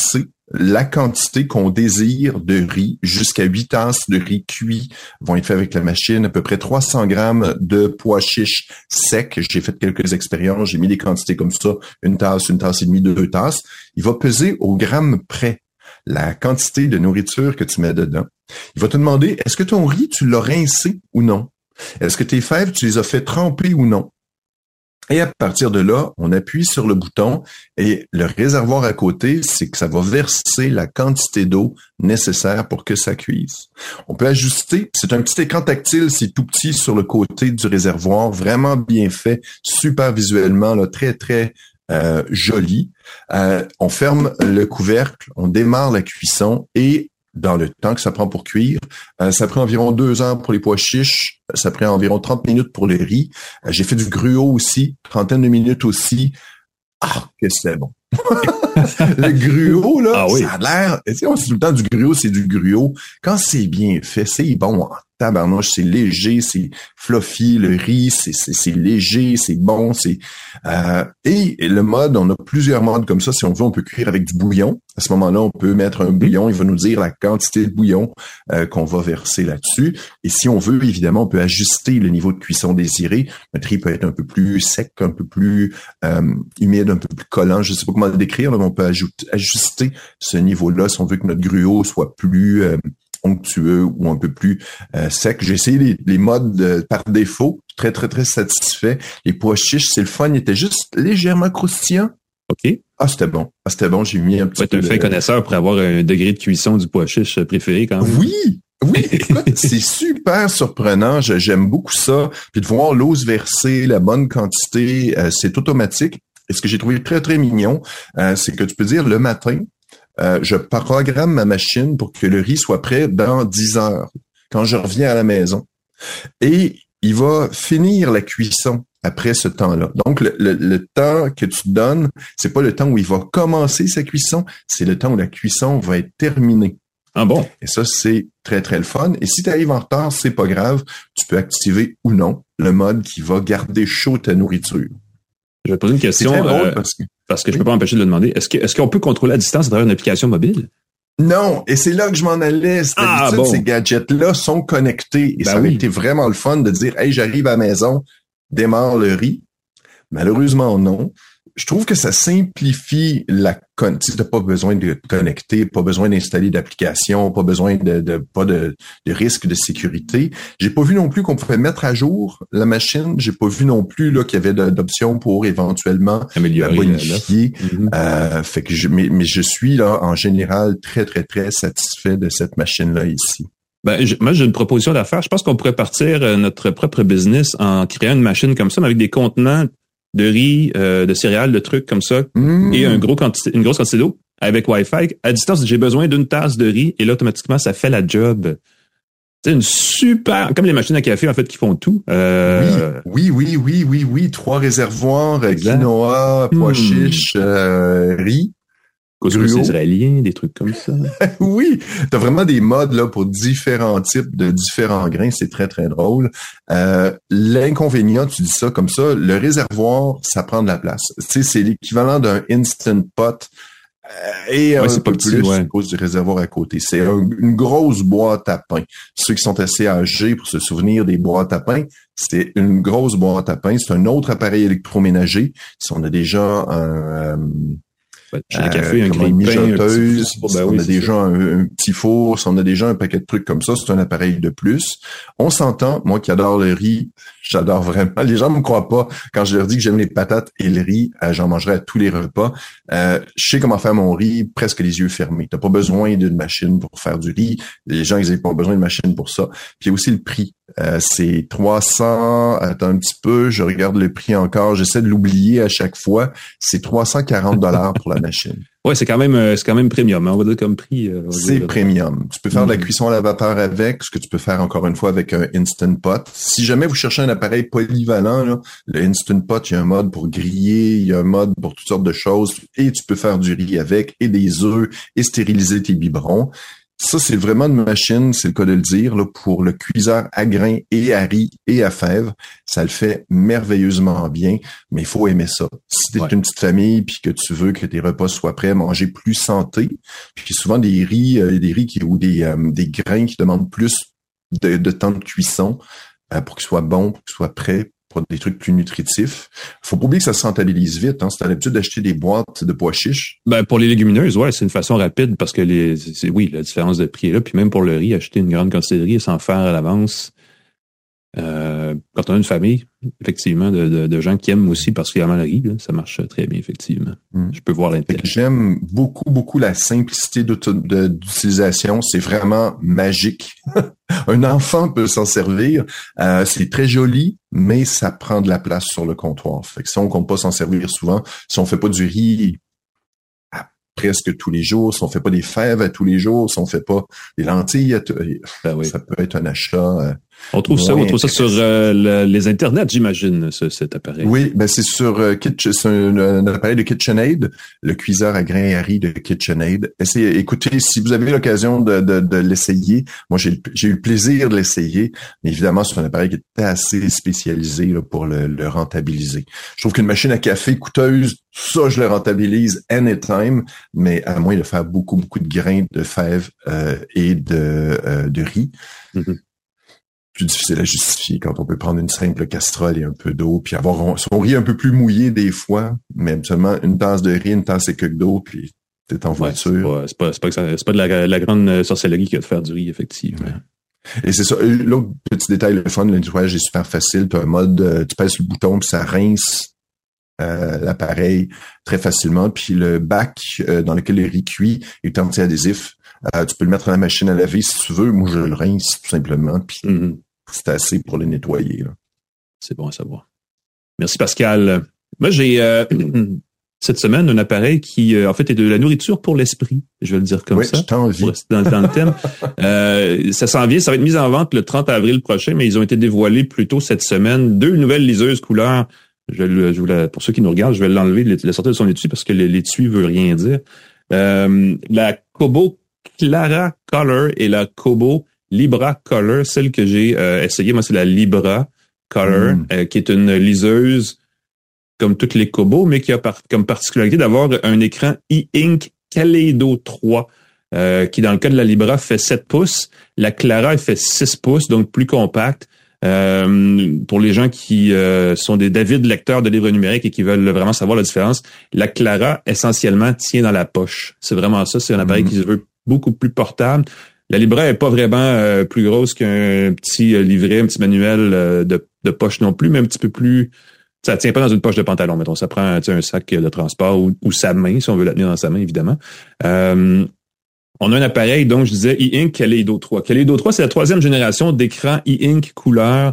la quantité qu'on désire de riz, jusqu'à huit tasses de riz cuit vont être faits avec la machine, à peu près trois cents grammes de pois chiches secs. J'ai fait quelques expériences, j'ai mis des quantités comme ça, une tasse, une tasse et demie, deux tasses. Il va peser au gramme près la quantité de nourriture que tu mets dedans. Il va te demander, est-ce que ton riz, tu l'as rincé ou non? Est-ce que tes fèves, tu les as fait tremper ou non? Et à partir de là, on appuie sur le bouton et le réservoir à côté, c'est que ça va verser la quantité d'eau nécessaire pour que ça cuise. On peut ajuster, c'est un petit écran tactile, c'est tout petit sur le côté du réservoir, vraiment bien fait, super visuellement, là, très, très euh, joli. Euh, on ferme le couvercle, on démarre la cuisson et dans le temps que ça prend pour cuire. Euh, ça prend environ deux heures pour les pois chiches. Ça prend environ trente minutes pour le riz. Euh, j'ai fait du gruau aussi, trentaine de minutes aussi. Ah, que c'est bon. Le gruau, là, ah oui. Ça a l'air... Tu sais, on dit tout le temps du gruau, c'est du gruau. Quand c'est bien fait, c'est bon en tabarnouche, c'est léger, c'est fluffy, le riz, c'est, c'est, c'est léger, c'est bon, c'est... Euh, et le mode, on a plusieurs modes comme ça. Si on veut, on peut cuire avec du bouillon. À ce moment-là, on peut mettre un bouillon. Il va nous dire la quantité de bouillon euh, qu'on va verser là-dessus. Et si on veut, évidemment, on peut ajuster le niveau de cuisson désiré. Notre riz peut être un peu plus sec, un peu plus euh, humide, un peu plus collant. Je sais pas comment le décrire, là, mais on peut ajouter, ajuster ce niveau-là si on veut que notre gruau soit plus... Euh, onctueux ou un peu plus euh, sec. J'ai essayé les, les modes euh, par défaut, très, très, très satisfait. Les pois chiches, c'est le fun, ils étaient juste légèrement croustillants. OK. Ah, c'était bon. Ah, c'était bon, j'ai mis un petit ouais, peu... Tu es un fin de... connaisseur pour avoir un degré de cuisson du pois chiche préféré quand même. Oui! Oui, écoute, c'est super surprenant. Je, j'aime beaucoup ça. Puis de voir l'eau se verser, la bonne quantité, euh, c'est automatique. Et ce que j'ai trouvé très, très mignon, euh, c'est que tu peux dire le matin, Euh, je programme ma machine pour que le riz soit prêt dans dix heures, quand je reviens à la maison. Et il va finir la cuisson après ce temps-là. Donc, le, le, le temps que tu donnes, c'est pas le temps où il va commencer sa cuisson, c'est le temps où la cuisson va être terminée. Ah bon? Et ça, c'est très, très le fun. Et si tu arrives en retard, c'est pas grave. Tu peux activer ou non le mode qui va garder chaud ta nourriture. Je vais te poser une question. C'est très drôle euh, parce que... Parce que je ne peux pas m'empêcher de le demander. Est-ce que, est-ce qu'on peut contrôler à distance à travers une application mobile? Non, et c'est là que je m'en allais. D'habitude, ah, bon. Ces gadgets-là sont connectés. Et ben ça oui. a été vraiment le fun de dire, hey, j'arrive à la maison, démarre le riz. Malheureusement, non. Je trouve que ça simplifie la con. Tu n'as pas besoin de connecter, pas besoin d'installer d'application, pas besoin de, de pas de, de risque de sécurité. J'ai pas vu non plus qu'on pouvait mettre à jour la machine. J'ai pas vu non plus là qu'il y avait d'options pour éventuellement améliorer, la bonifier. Mm-hmm. Euh, fait que je, mais, mais je suis là en général très très très satisfait de cette machine là ici. Ben, je, moi, j'ai une proposition d'affaires. Je pense qu'on pourrait partir euh, notre propre business en créant une machine comme ça, mais avec des contenants de riz, euh, de céréales, de trucs comme ça, mmh. et un gros quantité, une grosse quantité d'eau avec Wi-Fi. À distance, j'ai besoin d'une tasse de riz et là, automatiquement, ça fait la job. C'est une super... Comme les machines à café, en fait, qui font tout. Euh... Oui, oui, oui, oui, oui. Trois réservoirs, exact. Quinoa, pois mmh. chiches, euh, riz. Couscous israélien, des trucs comme ça. Oui, t'as vraiment des modes là pour différents types de différents grains, c'est très très drôle. Euh, l'inconvénient, tu dis ça comme ça, le réservoir, ça prend de la place. Tu sais, c'est l'équivalent d'un Instant Pot euh, et ouais, un c'est peu pas plus petit, ouais. à cause du réservoir à côté. C'est un, une grosse boîte à pain. Ceux qui sont assez âgés pour se souvenir des boîtes à pain, c'est une grosse boîte à pain. C'est un autre appareil électroménager. Si on a déjà un... Euh, Chez les cafés, euh, un une mijoteuse, ben si oui, on a déjà un, un petit four, si on a déjà un paquet de trucs comme ça, c'est un appareil de plus. On s'entend, moi qui adore le riz, j'adore vraiment. Les gens me croient pas quand je leur dis que j'aime les patates et le riz, euh, j'en mangerai à tous les repas. Euh, je sais comment faire mon riz presque les yeux fermés. T'as pas besoin d'une machine pour faire du riz. Les gens, ils n'ont pas besoin d'une machine pour ça. Puis il y a aussi le prix. Euh, c'est trois cents, attends un petit peu, je regarde le prix encore, j'essaie de l'oublier à chaque fois. C'est trois cent quarante dollars pour la machine. Ouais, c'est quand même c'est quand même premium, hein, on va dire comme prix. Euh, c'est dire, premium. Tu peux faire mmh. de la cuisson à la vapeur avec, ce que tu peux faire encore une fois avec un Instant Pot. Si jamais vous cherchez un appareil polyvalent, là, le Instant Pot, il y a un mode pour griller, il y a un mode pour toutes sortes de choses, et tu peux faire du riz avec, et des œufs, et stériliser tes biberons. Ça, c'est vraiment une machine, c'est le cas de le dire, là, pour le cuiseur à grains et à riz et à fèves. Ça le fait merveilleusement bien, mais il faut aimer ça. Si t'es ouais. une petite famille puis que tu veux que tes repas soient prêts, manger plus santé, puis souvent des riz, euh, des riz qui, ou des, euh, des grains qui demandent plus de, de temps de cuisson euh, pour qu'ils soient bons, pour qu'ils soient prêts, pour des trucs plus nutritifs. Faut pas oublier que ça se rentabilise vite. Hein. Si t'as l'habitude d'acheter des boîtes de pois chiches. Ben, pour les légumineuses, ouais, c'est une façon rapide parce que les, c'est, oui, la différence de prix est là. Puis même pour le riz, acheter une grande quantité de riz sans faire à l'avance. Euh, quand on a une famille, effectivement, de, de, de gens qui aiment aussi particulièrement le riz, là, ça marche très bien, effectivement. Mm. Je peux voir l'intérêt. J'aime beaucoup, beaucoup la simplicité de, de, d'utilisation. C'est vraiment magique. Un enfant peut s'en servir. Euh, c'est très joli, mais ça prend de la place sur le comptoir. Fait que si on compte pas s'en servir souvent, si on fait pas du riz à presque tous les jours, si on fait pas des fèves à tous les jours, si on fait pas des lentilles, à t- ben oui. Ça peut être un achat. Euh, On trouve ça, on trouve ça sur euh, le, les internets, j'imagine, ce, cet appareil. Oui, ben c'est sur euh, Kitchen, c'est un, un appareil de KitchenAid, le cuiseur à grains et à riz de KitchenAid. Essayez, écoutez, si vous avez l'occasion de, de, de l'essayer, moi j'ai, j'ai eu le plaisir de l'essayer, mais évidemment c'est un appareil qui est assez spécialisé là, pour le, le rentabiliser. Je trouve qu'une machine à café coûteuse, ça je le rentabilise anytime, mais à moins de faire beaucoup beaucoup de grains, de fèves euh, et de euh, de riz. Mm-hmm. Plus difficile à justifier quand on peut prendre une simple casserole et un peu d'eau, puis avoir son riz un peu plus mouillé des fois, mais seulement une tasse de riz, une tasse et quelques d'eau, puis t'es en voiture. Ouais, c'est pas, c'est pas, c'est pas, c'est pas de la, la grande sorcellerie qui va te faire du riz, effectivement. Ouais. Et c'est ça. L'autre petit détail, le fun, le nettoyage est super facile. Tu as un mode, tu pèses sur le bouton, puis ça rince euh, l'appareil très facilement. Puis le bac euh, dans lequel le riz cuit est anti-adhésif. Euh, tu peux le mettre dans la machine à laver si tu veux. Moi, je le rince tout simplement, puis mm-hmm. c'est assez pour le nettoyer. Là. C'est bon à savoir. Merci, Pascal. Moi, j'ai euh, cette semaine un appareil qui, euh, en fait, est de la nourriture pour l'esprit. Je vais le dire comme oui, ça. Oui, je t'en envie. Dans, dans le thème. euh, ça s'en vient, ça va être mis en vente le trente avril prochain, mais ils ont été dévoilés plus tôt cette semaine. Deux nouvelles liseuses couleurs. Je, je vous la, pour ceux qui nous regardent, je vais l'enlever, la sortir de son étui parce que l'étui veut rien dire. Euh, la Kobo Clara Color et la Kobo Libra Color. Celle que j'ai euh, essayée, moi, c'est la Libra Color, mm. euh, qui est une liseuse comme toutes les Kobo, mais qui a par, comme particularité d'avoir un écran e-ink Kaleido trois, euh, qui, dans le cas de la Libra, fait sept pouces. La Clara, elle fait six pouces, donc plus compacte. Euh, pour les gens qui euh, sont des David lecteurs de livres numériques et qui veulent vraiment savoir la différence, la Clara, essentiellement, tient dans la poche. C'est vraiment ça. C'est un appareil mm. qui se veut beaucoup plus portable. La Libra est pas vraiment euh, plus grosse qu'un petit euh, livret, un petit manuel euh, de, de poche non plus, mais un petit peu plus... Ça tient pas dans une poche de pantalon, mettons. Ça prend un sac de transport ou, ou sa main, si on veut la tenir dans sa main, évidemment. Euh, on a un appareil, donc je disais, e-ink Kaleido trois. Kaleido trois, c'est la troisième génération d'écran e-ink couleur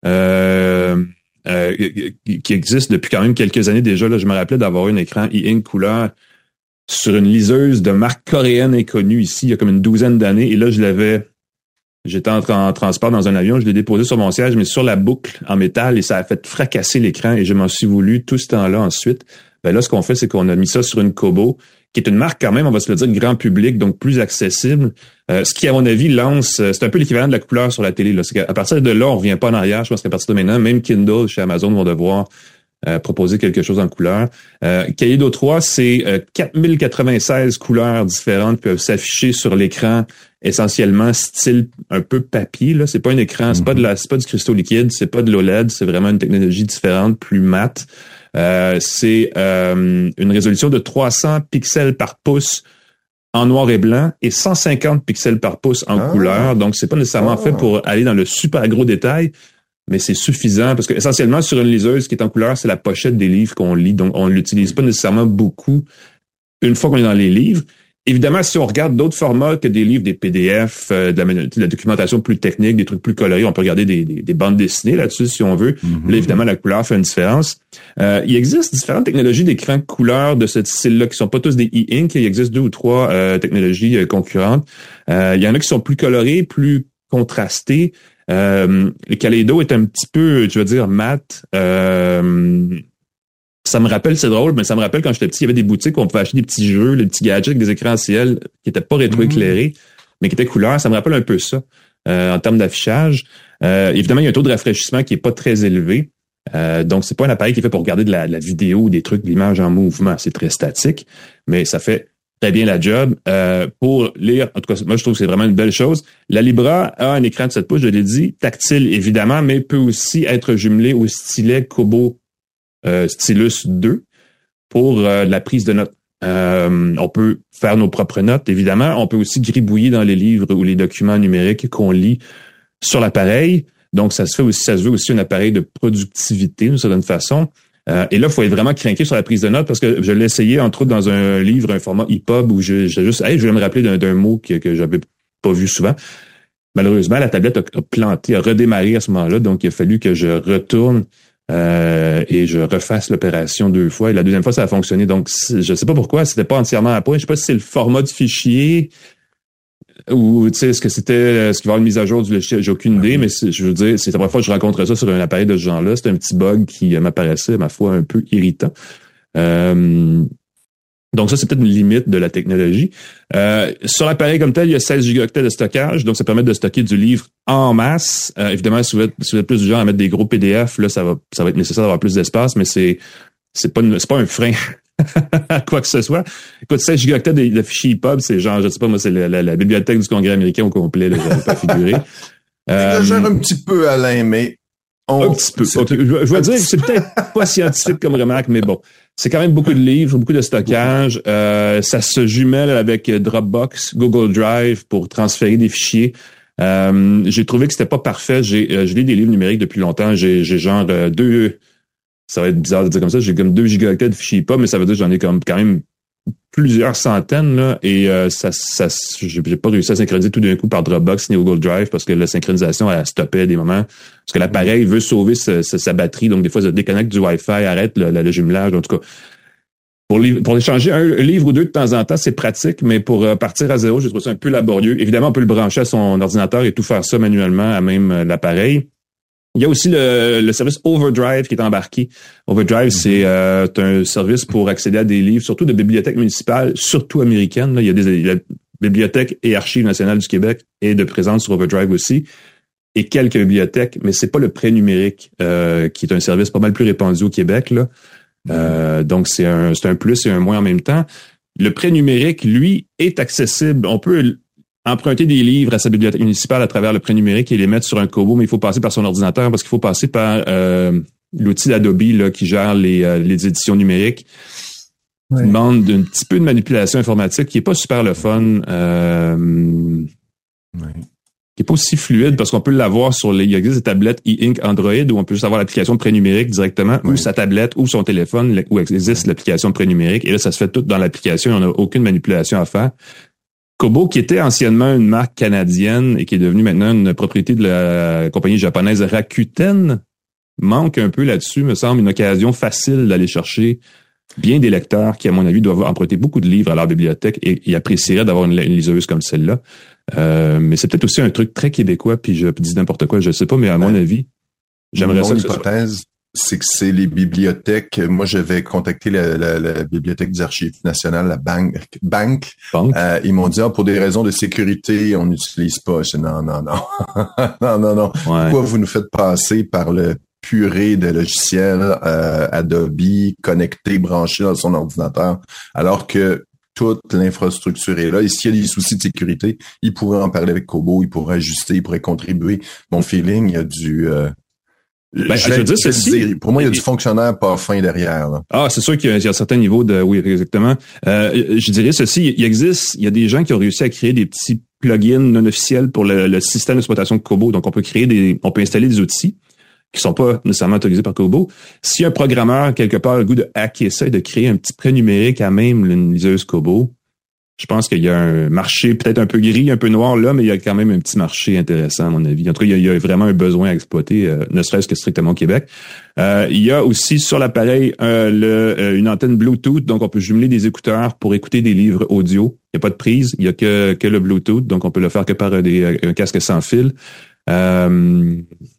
euh, euh, qui existe depuis quand même quelques années déjà. Là, je me rappelais d'avoir un écran e-ink couleur sur une liseuse de marque coréenne inconnue ici, il y a comme une douzaine d'années. Et là, je l'avais... J'étais en, en transport dans un avion, je l'ai déposé sur mon siège, mais sur la boucle en métal, et ça a fait fracasser l'écran, et je m'en suis voulu tout ce temps-là ensuite. Ben là, ce qu'on fait, c'est qu'on a mis ça sur une Kobo, qui est une marque quand même, on va se le dire, grand public, donc plus accessible. Euh, ce qui, à mon avis, lance... C'est un peu l'équivalent de la couleur sur la télé. Là. C'est qu'à partir de là, on revient pas en arrière. Je pense qu'à partir de maintenant, même Kindle chez Amazon vont devoir euh, proposer quelque chose en couleur. Euh, Kaleido trois, c'est euh, quatre mille quatre-vingt-seize couleurs différentes qui peuvent s'afficher sur l'écran, essentiellement style un peu papier. Là, c'est pas un écran, c'est mm-hmm. pas de la, c'est pas du cristaux liquide, c'est pas de l'O L E D, c'est vraiment une technologie différente, plus mate. Euh, c'est euh, une résolution de trois cents pixels par pouce en noir et blanc et cent cinquante pixels par pouce en ah. couleur. Donc, c'est pas nécessairement ah. fait pour aller dans le super gros détail, mais c'est suffisant parce que essentiellement sur une liseuse qui est en couleur, c'est la pochette des livres qu'on lit. Donc, on l'utilise pas nécessairement beaucoup une fois qu'on est dans les livres. Évidemment, si on regarde d'autres formats que des livres, des P D F, euh, de, la, de la documentation plus technique, des trucs plus colorés, on peut regarder des, des, des bandes dessinées là-dessus si on veut. Mm-hmm. Là, évidemment, la couleur fait une différence. Euh, il existe différentes technologies d'écran couleur de ce style-là qui sont pas tous des e-ink. Il existe deux ou trois euh, technologies euh, concurrentes. Euh, il y en a qui sont plus colorées, plus contrastées. Euh, le Kaleido est un petit peu, je veux dire, mat. Euh, Ça me rappelle, c'est drôle, mais ça me rappelle quand j'étais petit, il y avait des boutiques où on pouvait acheter des petits jeux, des petits gadgets avec des écrans ciel qui n'étaient pas rétroéclairés. Mmh. mais qui était couleur. Ça me rappelle un peu ça euh, en termes d'affichage. Euh, évidemment, il y a un taux de rafraîchissement qui est pas très élevé. Euh, donc, c'est pas un appareil qui est fait pour regarder de la, de la vidéo ou des trucs, de l'image en mouvement. C'est très statique, mais ça fait très bien la job. Euh, pour lire, en tout cas, moi, je trouve que c'est vraiment une belle chose. La Libra a un écran de sept pouces, je l'ai dit, tactile, évidemment, mais peut aussi être jumelé au stylet Kobo euh, Stylus deux pour euh, la prise de notes. Euh, on peut faire nos propres notes, évidemment. On peut aussi gribouiller dans les livres ou les documents numériques qu'on lit sur l'appareil. Donc, ça se fait aussi, ça se veut aussi un appareil de productivité d'une certaine façon. Euh, et là, il faut être vraiment craqué sur la prise de notes parce que je l'ai essayé, entre autres, dans un livre, un format E P U B où je, j'ai juste, hey, je voulais me rappeler d'un, d'un mot que, que j'avais pas vu souvent. Malheureusement, la tablette a, a planté, a redémarré à ce moment-là. Donc, il a fallu que je retourne euh, et je refasse l'opération deux fois. Et la deuxième fois, ça a fonctionné. Donc, je sais pas pourquoi, c'était pas entièrement à point. Je sais pas si c'est le format du fichier ou, tu sais, est-ce que c'était, est-ce qu'il va y avoir une mise à jour du logiciel? J'ai aucune idée, mais c'est, je veux dire, c'est la première fois que je rencontre ça sur un appareil de ce genre-là. C'est un petit bug qui m'apparaissait, ma foi, un peu irritant. Euh, donc ça, c'est peut-être une limite de la technologie. Euh, sur l'appareil comme tel, il y a seize gigaoctets de stockage, donc ça permet de stocker du livre en masse. Euh, évidemment, si vous, êtes, si vous êtes plus du genre à mettre des gros P D F, là, ça va, ça va être nécessaire d'avoir plus d'espace, mais c'est, c'est pas, une, c'est pas un frein. Quoi que ce soit. Écoute, seize gigaoctets de, de fichiers E P U B, c'est genre, je sais pas, moi, c'est la, la, la bibliothèque du Congrès américain au complet, là, j'avais pas figuré. Euh, J'exagère un petit peu, Alain, mais on... Un petit peu. Okay. Je, je veux dire que c'est peut-être pas scientifique comme remarque, mais bon. C'est quand même beaucoup de livres, beaucoup de stockage. Euh, ça se jumelle avec Dropbox, Google Drive pour transférer des fichiers. Euh, j'ai trouvé que c'était pas parfait. J'ai, euh, je lis des livres numériques depuis longtemps. J'ai, j'ai genre euh, deux... Ça va être bizarre de dire comme ça. J'ai comme deux gigaoctets de fichiers E P U B, mais ça veut dire que j'en ai comme quand même plusieurs centaines, là. Et euh, ça, ça, j'ai, j'ai pas réussi à synchroniser tout d'un coup par Dropbox ni Google Drive parce que la synchronisation, elle stoppait à des moments. Parce que l'appareil veut sauver sa, sa, sa batterie. Donc, des fois, ça déconnecte du Wi-Fi, arrête le, le, le jumelage. En tout cas, pour, li- pour échanger un, un livre ou deux de temps en temps, c'est pratique. Mais pour euh, partir à zéro, je trouve ça un peu laborieux. Évidemment, on peut le brancher à son ordinateur et tout faire ça manuellement à même euh, l'appareil. Il y a aussi le, le service Overdrive qui est embarqué. Overdrive, mm-hmm. c'est euh, un service pour accéder à des livres, surtout de bibliothèques municipales, surtout américaines. Là. Il y a des la Bibliothèque et Archives nationales du Québec est de présence sur Overdrive aussi, et quelques bibliothèques, mais c'est pas le prêt numérique euh, qui est un service pas mal plus répandu au Québec. Là. Euh, donc c'est un c'est un plus et un moins en même temps. Le prêt numérique, lui, est accessible. On peut emprunter des livres à sa bibliothèque municipale à travers le prêt numérique et les mettre sur un Kobo, mais il faut passer par son ordinateur parce qu'il faut passer par euh, l'outil d'Adobe là, qui gère les, euh, les éditions numériques. Ouais. Il demande un petit peu de manipulation informatique qui est pas super le fun, euh, ouais. qui est pas aussi fluide parce qu'on peut l'avoir sur les, il existe des tablettes e-ink Android où on peut juste avoir l'application de prêt numérique directement ouais. ou sa tablette ou son téléphone où existe l'application de prêt numérique et là ça se fait tout dans l'application, on n'a aucune manipulation à faire. Kobo, qui était anciennement une marque canadienne et qui est devenue maintenant une propriété de la compagnie japonaise Rakuten, manque un peu là-dessus, me semble, une occasion facile d'aller chercher bien des lecteurs qui, à mon avis, doivent emprunter beaucoup de livres à leur bibliothèque et, et apprécieraient d'avoir une, une liseuse comme celle-là. Euh, mais c'est peut-être aussi un truc très québécois, puis je dis n'importe quoi, je sais pas, mais à mon ouais. avis, j'aimerais Mon ça que hypothèse, ce soit... c'est que c'est les bibliothèques. Moi, j'avais contacté la, la, la bibliothèque des Archives nationales, la banque. Banque. Euh, ils m'ont dit, ah, pour des raisons de sécurité, on n'utilise pas. Je dis, non, non, non. non, non, non. Ouais. Pourquoi vous nous faites passer par le purée de logiciels euh, Adobe connecté, branché dans son ordinateur, alors que toute l'infrastructure est là. Et s'il y a des soucis de sécurité, ils pourraient en parler avec Kobo, ils pourraient ajuster, ils pourraient contribuer. Mon feeling, il y a du... Euh, Ben, je, je veux dire ceci. Dire, pour moi, il y a du fonctionnaire pas fin derrière. Là. Ah, c'est sûr qu'il y a, il y a un certain niveau de, oui, exactement. Euh, je dirais ceci. Il existe, il y a des gens qui ont réussi à créer des petits plugins non officiels pour le, le système d'exploitation de Kobo. Donc, on peut créer des, on peut installer des outils qui sont pas nécessairement autorisés par Kobo. Si un programmeur, quelque part, a le goût de hacker ça et de créer un petit prêt numérique à même une liseuse Kobo, je pense qu'il y a un marché peut-être un peu gris, un peu noir là, mais il y a quand même un petit marché intéressant à mon avis. En tout cas, il y a, il y a vraiment un besoin à exploiter, euh, ne serait-ce que strictement au Québec. Euh, il y a aussi sur l'appareil euh, le, euh, une antenne Bluetooth, donc on peut jumeler des écouteurs pour écouter des livres audio. Il n'y a pas de prise, il y a que, que le Bluetooth, donc on peut le faire que par des, un casque sans fil. Euh,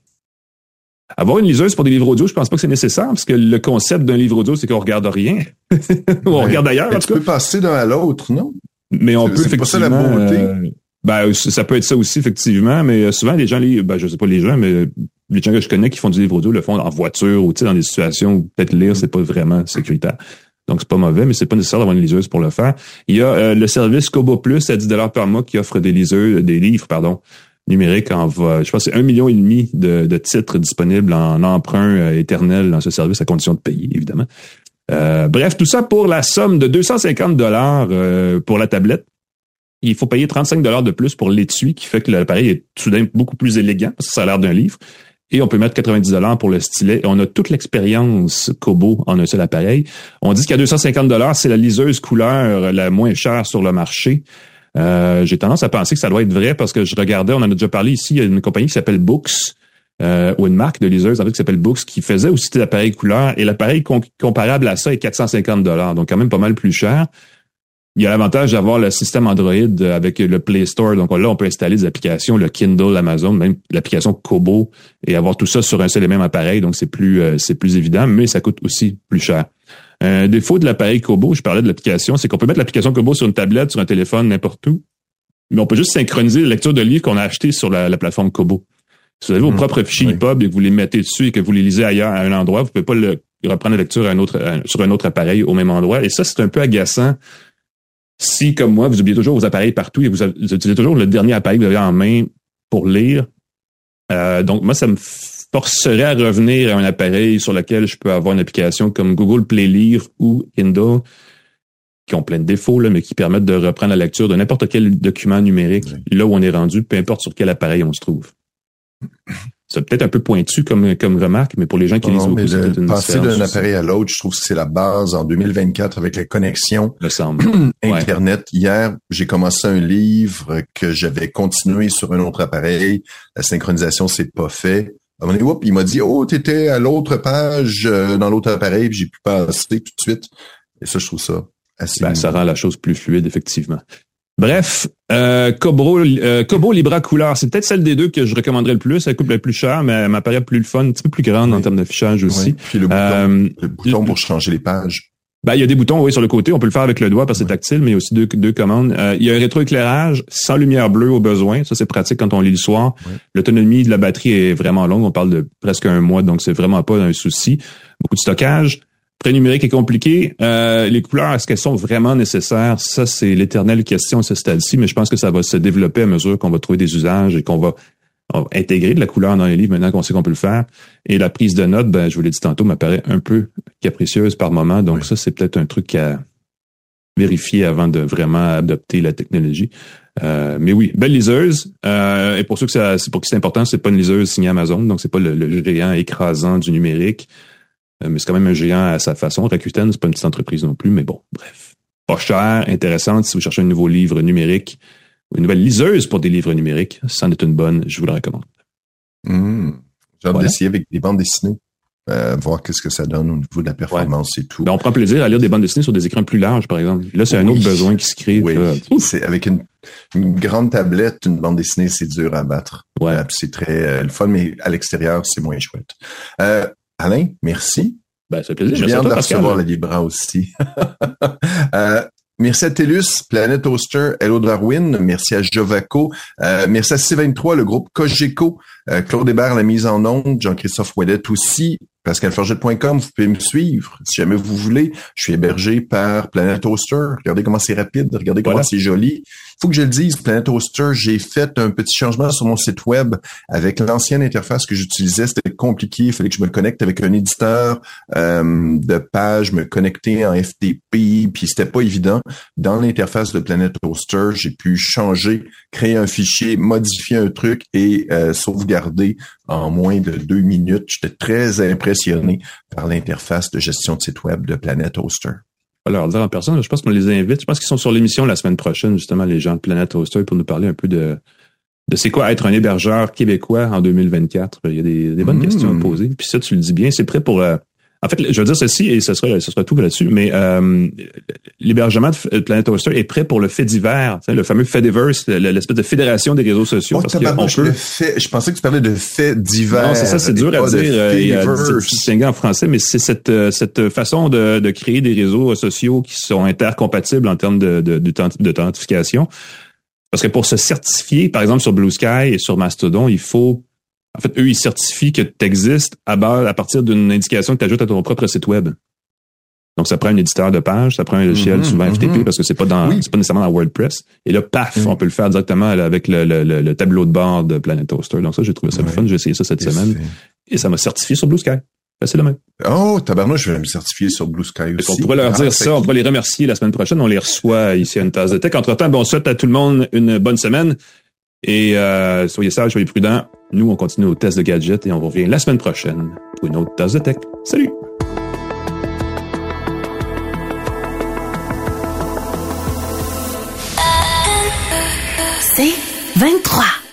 Avoir une liseuse pour des livres audio, je pense pas que c'est nécessaire, parce que le concept d'un livre audio, c'est qu'on regarde rien. Ou on ouais. regarde ailleurs, en tout cas. Tu peux passer d'un à l'autre, non? Mais on c'est, peut c'est effectivement... pas ça la beauté. Euh, Ben, ça peut être ça aussi, effectivement, mais souvent, les gens, les, ben, je sais pas les gens, mais les gens que je connais qui font du livre audio le font en voiture ou, tu sais, dans des situations où peut-être lire, c'est pas vraiment sécuritaire. Donc, c'est pas mauvais, mais c'est pas nécessaire d'avoir une liseuse pour le faire. Il y a euh, le service Kobo Plus à dix dollars par mois qui offre des liseuses, des livres, pardon, numériques en, je pense que c'est un million et demi de, de titres disponibles en emprunt euh, éternel dans ce service à condition de payer, évidemment. Euh, bref, tout ça pour la somme de deux cent cinquante dollars euh, pour la tablette. Il faut payer trente-cinq dollars de plus pour l'étui, qui fait que l'appareil est soudain beaucoup plus élégant, parce que ça a l'air d'un livre. Et on peut mettre quatre-vingt-dix dollars pour le stylet. Et on a toute l'expérience Kobo en un seul appareil. On dit qu'à deux cent cinquante dollars, c'est la liseuse couleur la moins chère sur le marché. Euh, j'ai tendance à penser que ça doit être vrai parce que je regardais, on en a déjà parlé ici, il y a une compagnie qui s'appelle Books, euh, ou une marque de liseuse en fait, qui s'appelle Books, qui faisait aussi des appareils couleur. Et l'appareil com- comparable à ça est quatre cent cinquante dollars, donc quand même pas mal plus cher. Il y a l'avantage d'avoir le système Android avec le Play Store. Donc là, on peut installer des applications, le Kindle, Amazon, même l'application Kobo, et avoir tout ça sur un seul et même appareil. Donc c'est plus euh, c'est plus évident, mais ça coûte aussi plus cher. Un défaut de l'appareil Kobo, je parlais de l'application, c'est qu'on peut mettre l'application Kobo sur une tablette, sur un téléphone, n'importe où, mais on peut juste synchroniser la lecture de livres qu'on a acheté sur la, la plateforme Kobo. Si vous avez vos mmh, propres fichiers oui. E P U B et que vous les mettez dessus et que vous les lisez ailleurs à un endroit, vous pouvez pas le, reprendre la lecture à un autre, à, sur un autre appareil au même endroit. Et ça, c'est un peu agaçant. Si, comme moi, vous oubliez toujours vos appareils partout et vous, avez, vous utilisez toujours le dernier appareil que vous avez en main pour lire, euh, donc moi, ça me forcerait à revenir à un appareil sur lequel je peux avoir une application comme Google Play Lire ou Kindle, qui ont plein de défauts, là, mais qui permettent de reprendre la lecture de n'importe quel document numérique, oui. là où on est rendu, peu importe sur quel appareil on se trouve. C'est peut-être un peu pointu comme, comme remarque, mais pour les gens qui non, lisent beaucoup, c'est une passer d'un appareil à l'autre, je trouve que c'est la base en deux mille vingt-quatre avec les connexions Internet. Ouais. Hier, j'ai commencé un livre que j'avais continué sur un autre appareil. La synchronisation s'est pas fait. À un moment donné, oups, il m'a dit, oh, t'étais à l'autre page euh, dans l'autre appareil, puis j'ai pu passer tout de suite. Et ça, je trouve ça assez... Ben, ça rend la chose plus fluide, effectivement. Bref, euh, Kobo, euh, Kobo Libra Couleur, c'est peut-être celle des deux que je recommanderais le plus. Elle coûte le plus cher, mais elle m'apparaît plus le fun, un petit peu plus grande oui. en termes d'affichage aussi. Oui. Puis le bouton, euh, le bouton pour changer les pages. Ben, il y a des boutons, oui, sur le côté. On peut le faire avec le doigt parce que oui. c'est tactile, mais il y a aussi deux, deux commandes. Euh, il y a un rétroéclairage sans lumière bleue au besoin. Ça, c'est pratique quand on lit le soir. Oui. L'autonomie de la batterie est vraiment longue. On parle de presque un mois, donc c'est vraiment pas un souci. Beaucoup de stockage. Prêt numérique est compliqué. Euh, les couleurs, est-ce qu'elles sont vraiment nécessaires? Ça, c'est l'éternelle question à ce stade-ci, mais je pense que ça va se développer à mesure qu'on va trouver des usages et qu'on va, on va intégrer de la couleur dans les livres maintenant qu'on sait qu'on peut le faire. Et la prise de notes, ben, je vous l'ai dit tantôt, m'apparaît un peu capricieuse par moment. Donc oui. ça, c'est peut-être un truc à vérifier avant de vraiment adopter la technologie. Euh, mais oui, belle liseuse. Euh, et pour ceux que ça, c'est pour qui c'est important, c'est pas une liseuse signée Amazon, donc c'est pas le, le géant écrasant du numérique. Mais c'est quand même un géant à sa façon. Rakuten, c'est pas une petite entreprise non plus, mais bon, bref. Pas cher, intéressante. Si vous cherchez un nouveau livre numérique, ou une nouvelle liseuse pour des livres numériques, c'en est une bonne, je vous la recommande. Mmh. J'ai hâte voilà. d'essayer avec des bandes dessinées, euh, voir qu'est-ce que ça donne au niveau de la performance ouais. et tout. Ben, on prend plaisir à lire des bandes dessinées sur des écrans plus larges, par exemple. Là, c'est oui. un autre besoin qui se crée. Oui, c'est avec une, une grande tablette, une bande dessinée, c'est dur à battre. Ouais. Euh, c'est très euh, le fun, mais à l'extérieur, c'est moins chouette. Euh, Alain, merci. Ben, ça fait plaisir. J'ai bien hâte de recevoir la Libra aussi. euh, merci à TELUS, Planète Toaster, Hello Darwin. Merci à Jovaco. Euh, merci à C vingt-trois, le groupe Cogeco, euh, Claude Hébert, la mise en onde, Jean-Christophe Ouellet aussi, pascal forget point com. Vous pouvez me suivre si jamais vous voulez. Je suis hébergé par Planète Toaster. Regardez comment c'est rapide. Regardez comment voilà. c'est joli. Il faut que je le dise, Planète Toaster, j'ai fait un petit changement sur mon site web avec l'ancienne interface que j'utilisais. C'était compliqué. Il fallait que je me connecte avec un éditeur euh, de page, me connecter en F T P, puis c'était pas évident. Dans l'interface de Planète Toaster, j'ai pu changer, créer un fichier, modifier un truc et euh, sauvegarder en moins de deux minutes. J'étais très impressionné par l'interface de gestion de site web de Planète Toaster. Alors, dire en personne, je pense qu'on les invite. Je pense qu'ils sont sur l'émission la semaine prochaine, justement, les gens de Planète Toaster, pour nous parler un peu de, de c'est quoi être un hébergeur québécois en deux mille vingt-quatre. Il y a des, des bonnes mmh. questions à poser. Puis ça, tu le dis bien, c'est prêt pour... Euh, en fait, je veux dire ceci, et ce sera, ce sera tout là-dessus, mais euh, l'hébergement de Planète Toaster est prêt pour le fait divers, le fameux Fediverse, l'espèce de fédération des réseaux sociaux. Oh, parce qu'on peut... fait, je pensais que tu parlais de fait divers. Non, c'est ça, c'est dur à dire, et à distinguer en français, mais c'est cette, cette façon de, de créer des réseaux sociaux qui sont intercompatibles en termes de, de, d'authentification. Parce que pour se certifier, par exemple, sur Blue Sky et sur Mastodon, il faut... En fait, eux, ils certifient que tu existes à, base, à partir d'une indication que tu ajoutes à ton propre site web. Donc, ça prend un éditeur de page, ça prend un logiciel, mm-hmm, souvent F T P, mm-hmm. parce que c'est pas dans, oui. c'est pas nécessairement dans WordPress. Et là, paf, mm-hmm. on peut le faire directement avec le, le, le, le tableau de bord de Planet Hoster. Donc ça, j'ai trouvé ça ouais. le fun. J'ai essayé ça cette et semaine. C'est... Et ça m'a certifié sur Blue Sky. C'est le même. Oh, tabarnouche, je vais me certifier sur Blue Sky aussi. On pourrait leur dire ah, ça, on pourrait les remercier la semaine prochaine. On les reçoit ici à une tasse de tech. Entre-temps, bon, on souhaite à tout le monde une bonne semaine. Et euh, soyez sages, soyez prudents. Nous, on continue au test de gadgets et on revient la semaine prochaine pour une autre tasse de tech. Salut! C'est vingt-trois.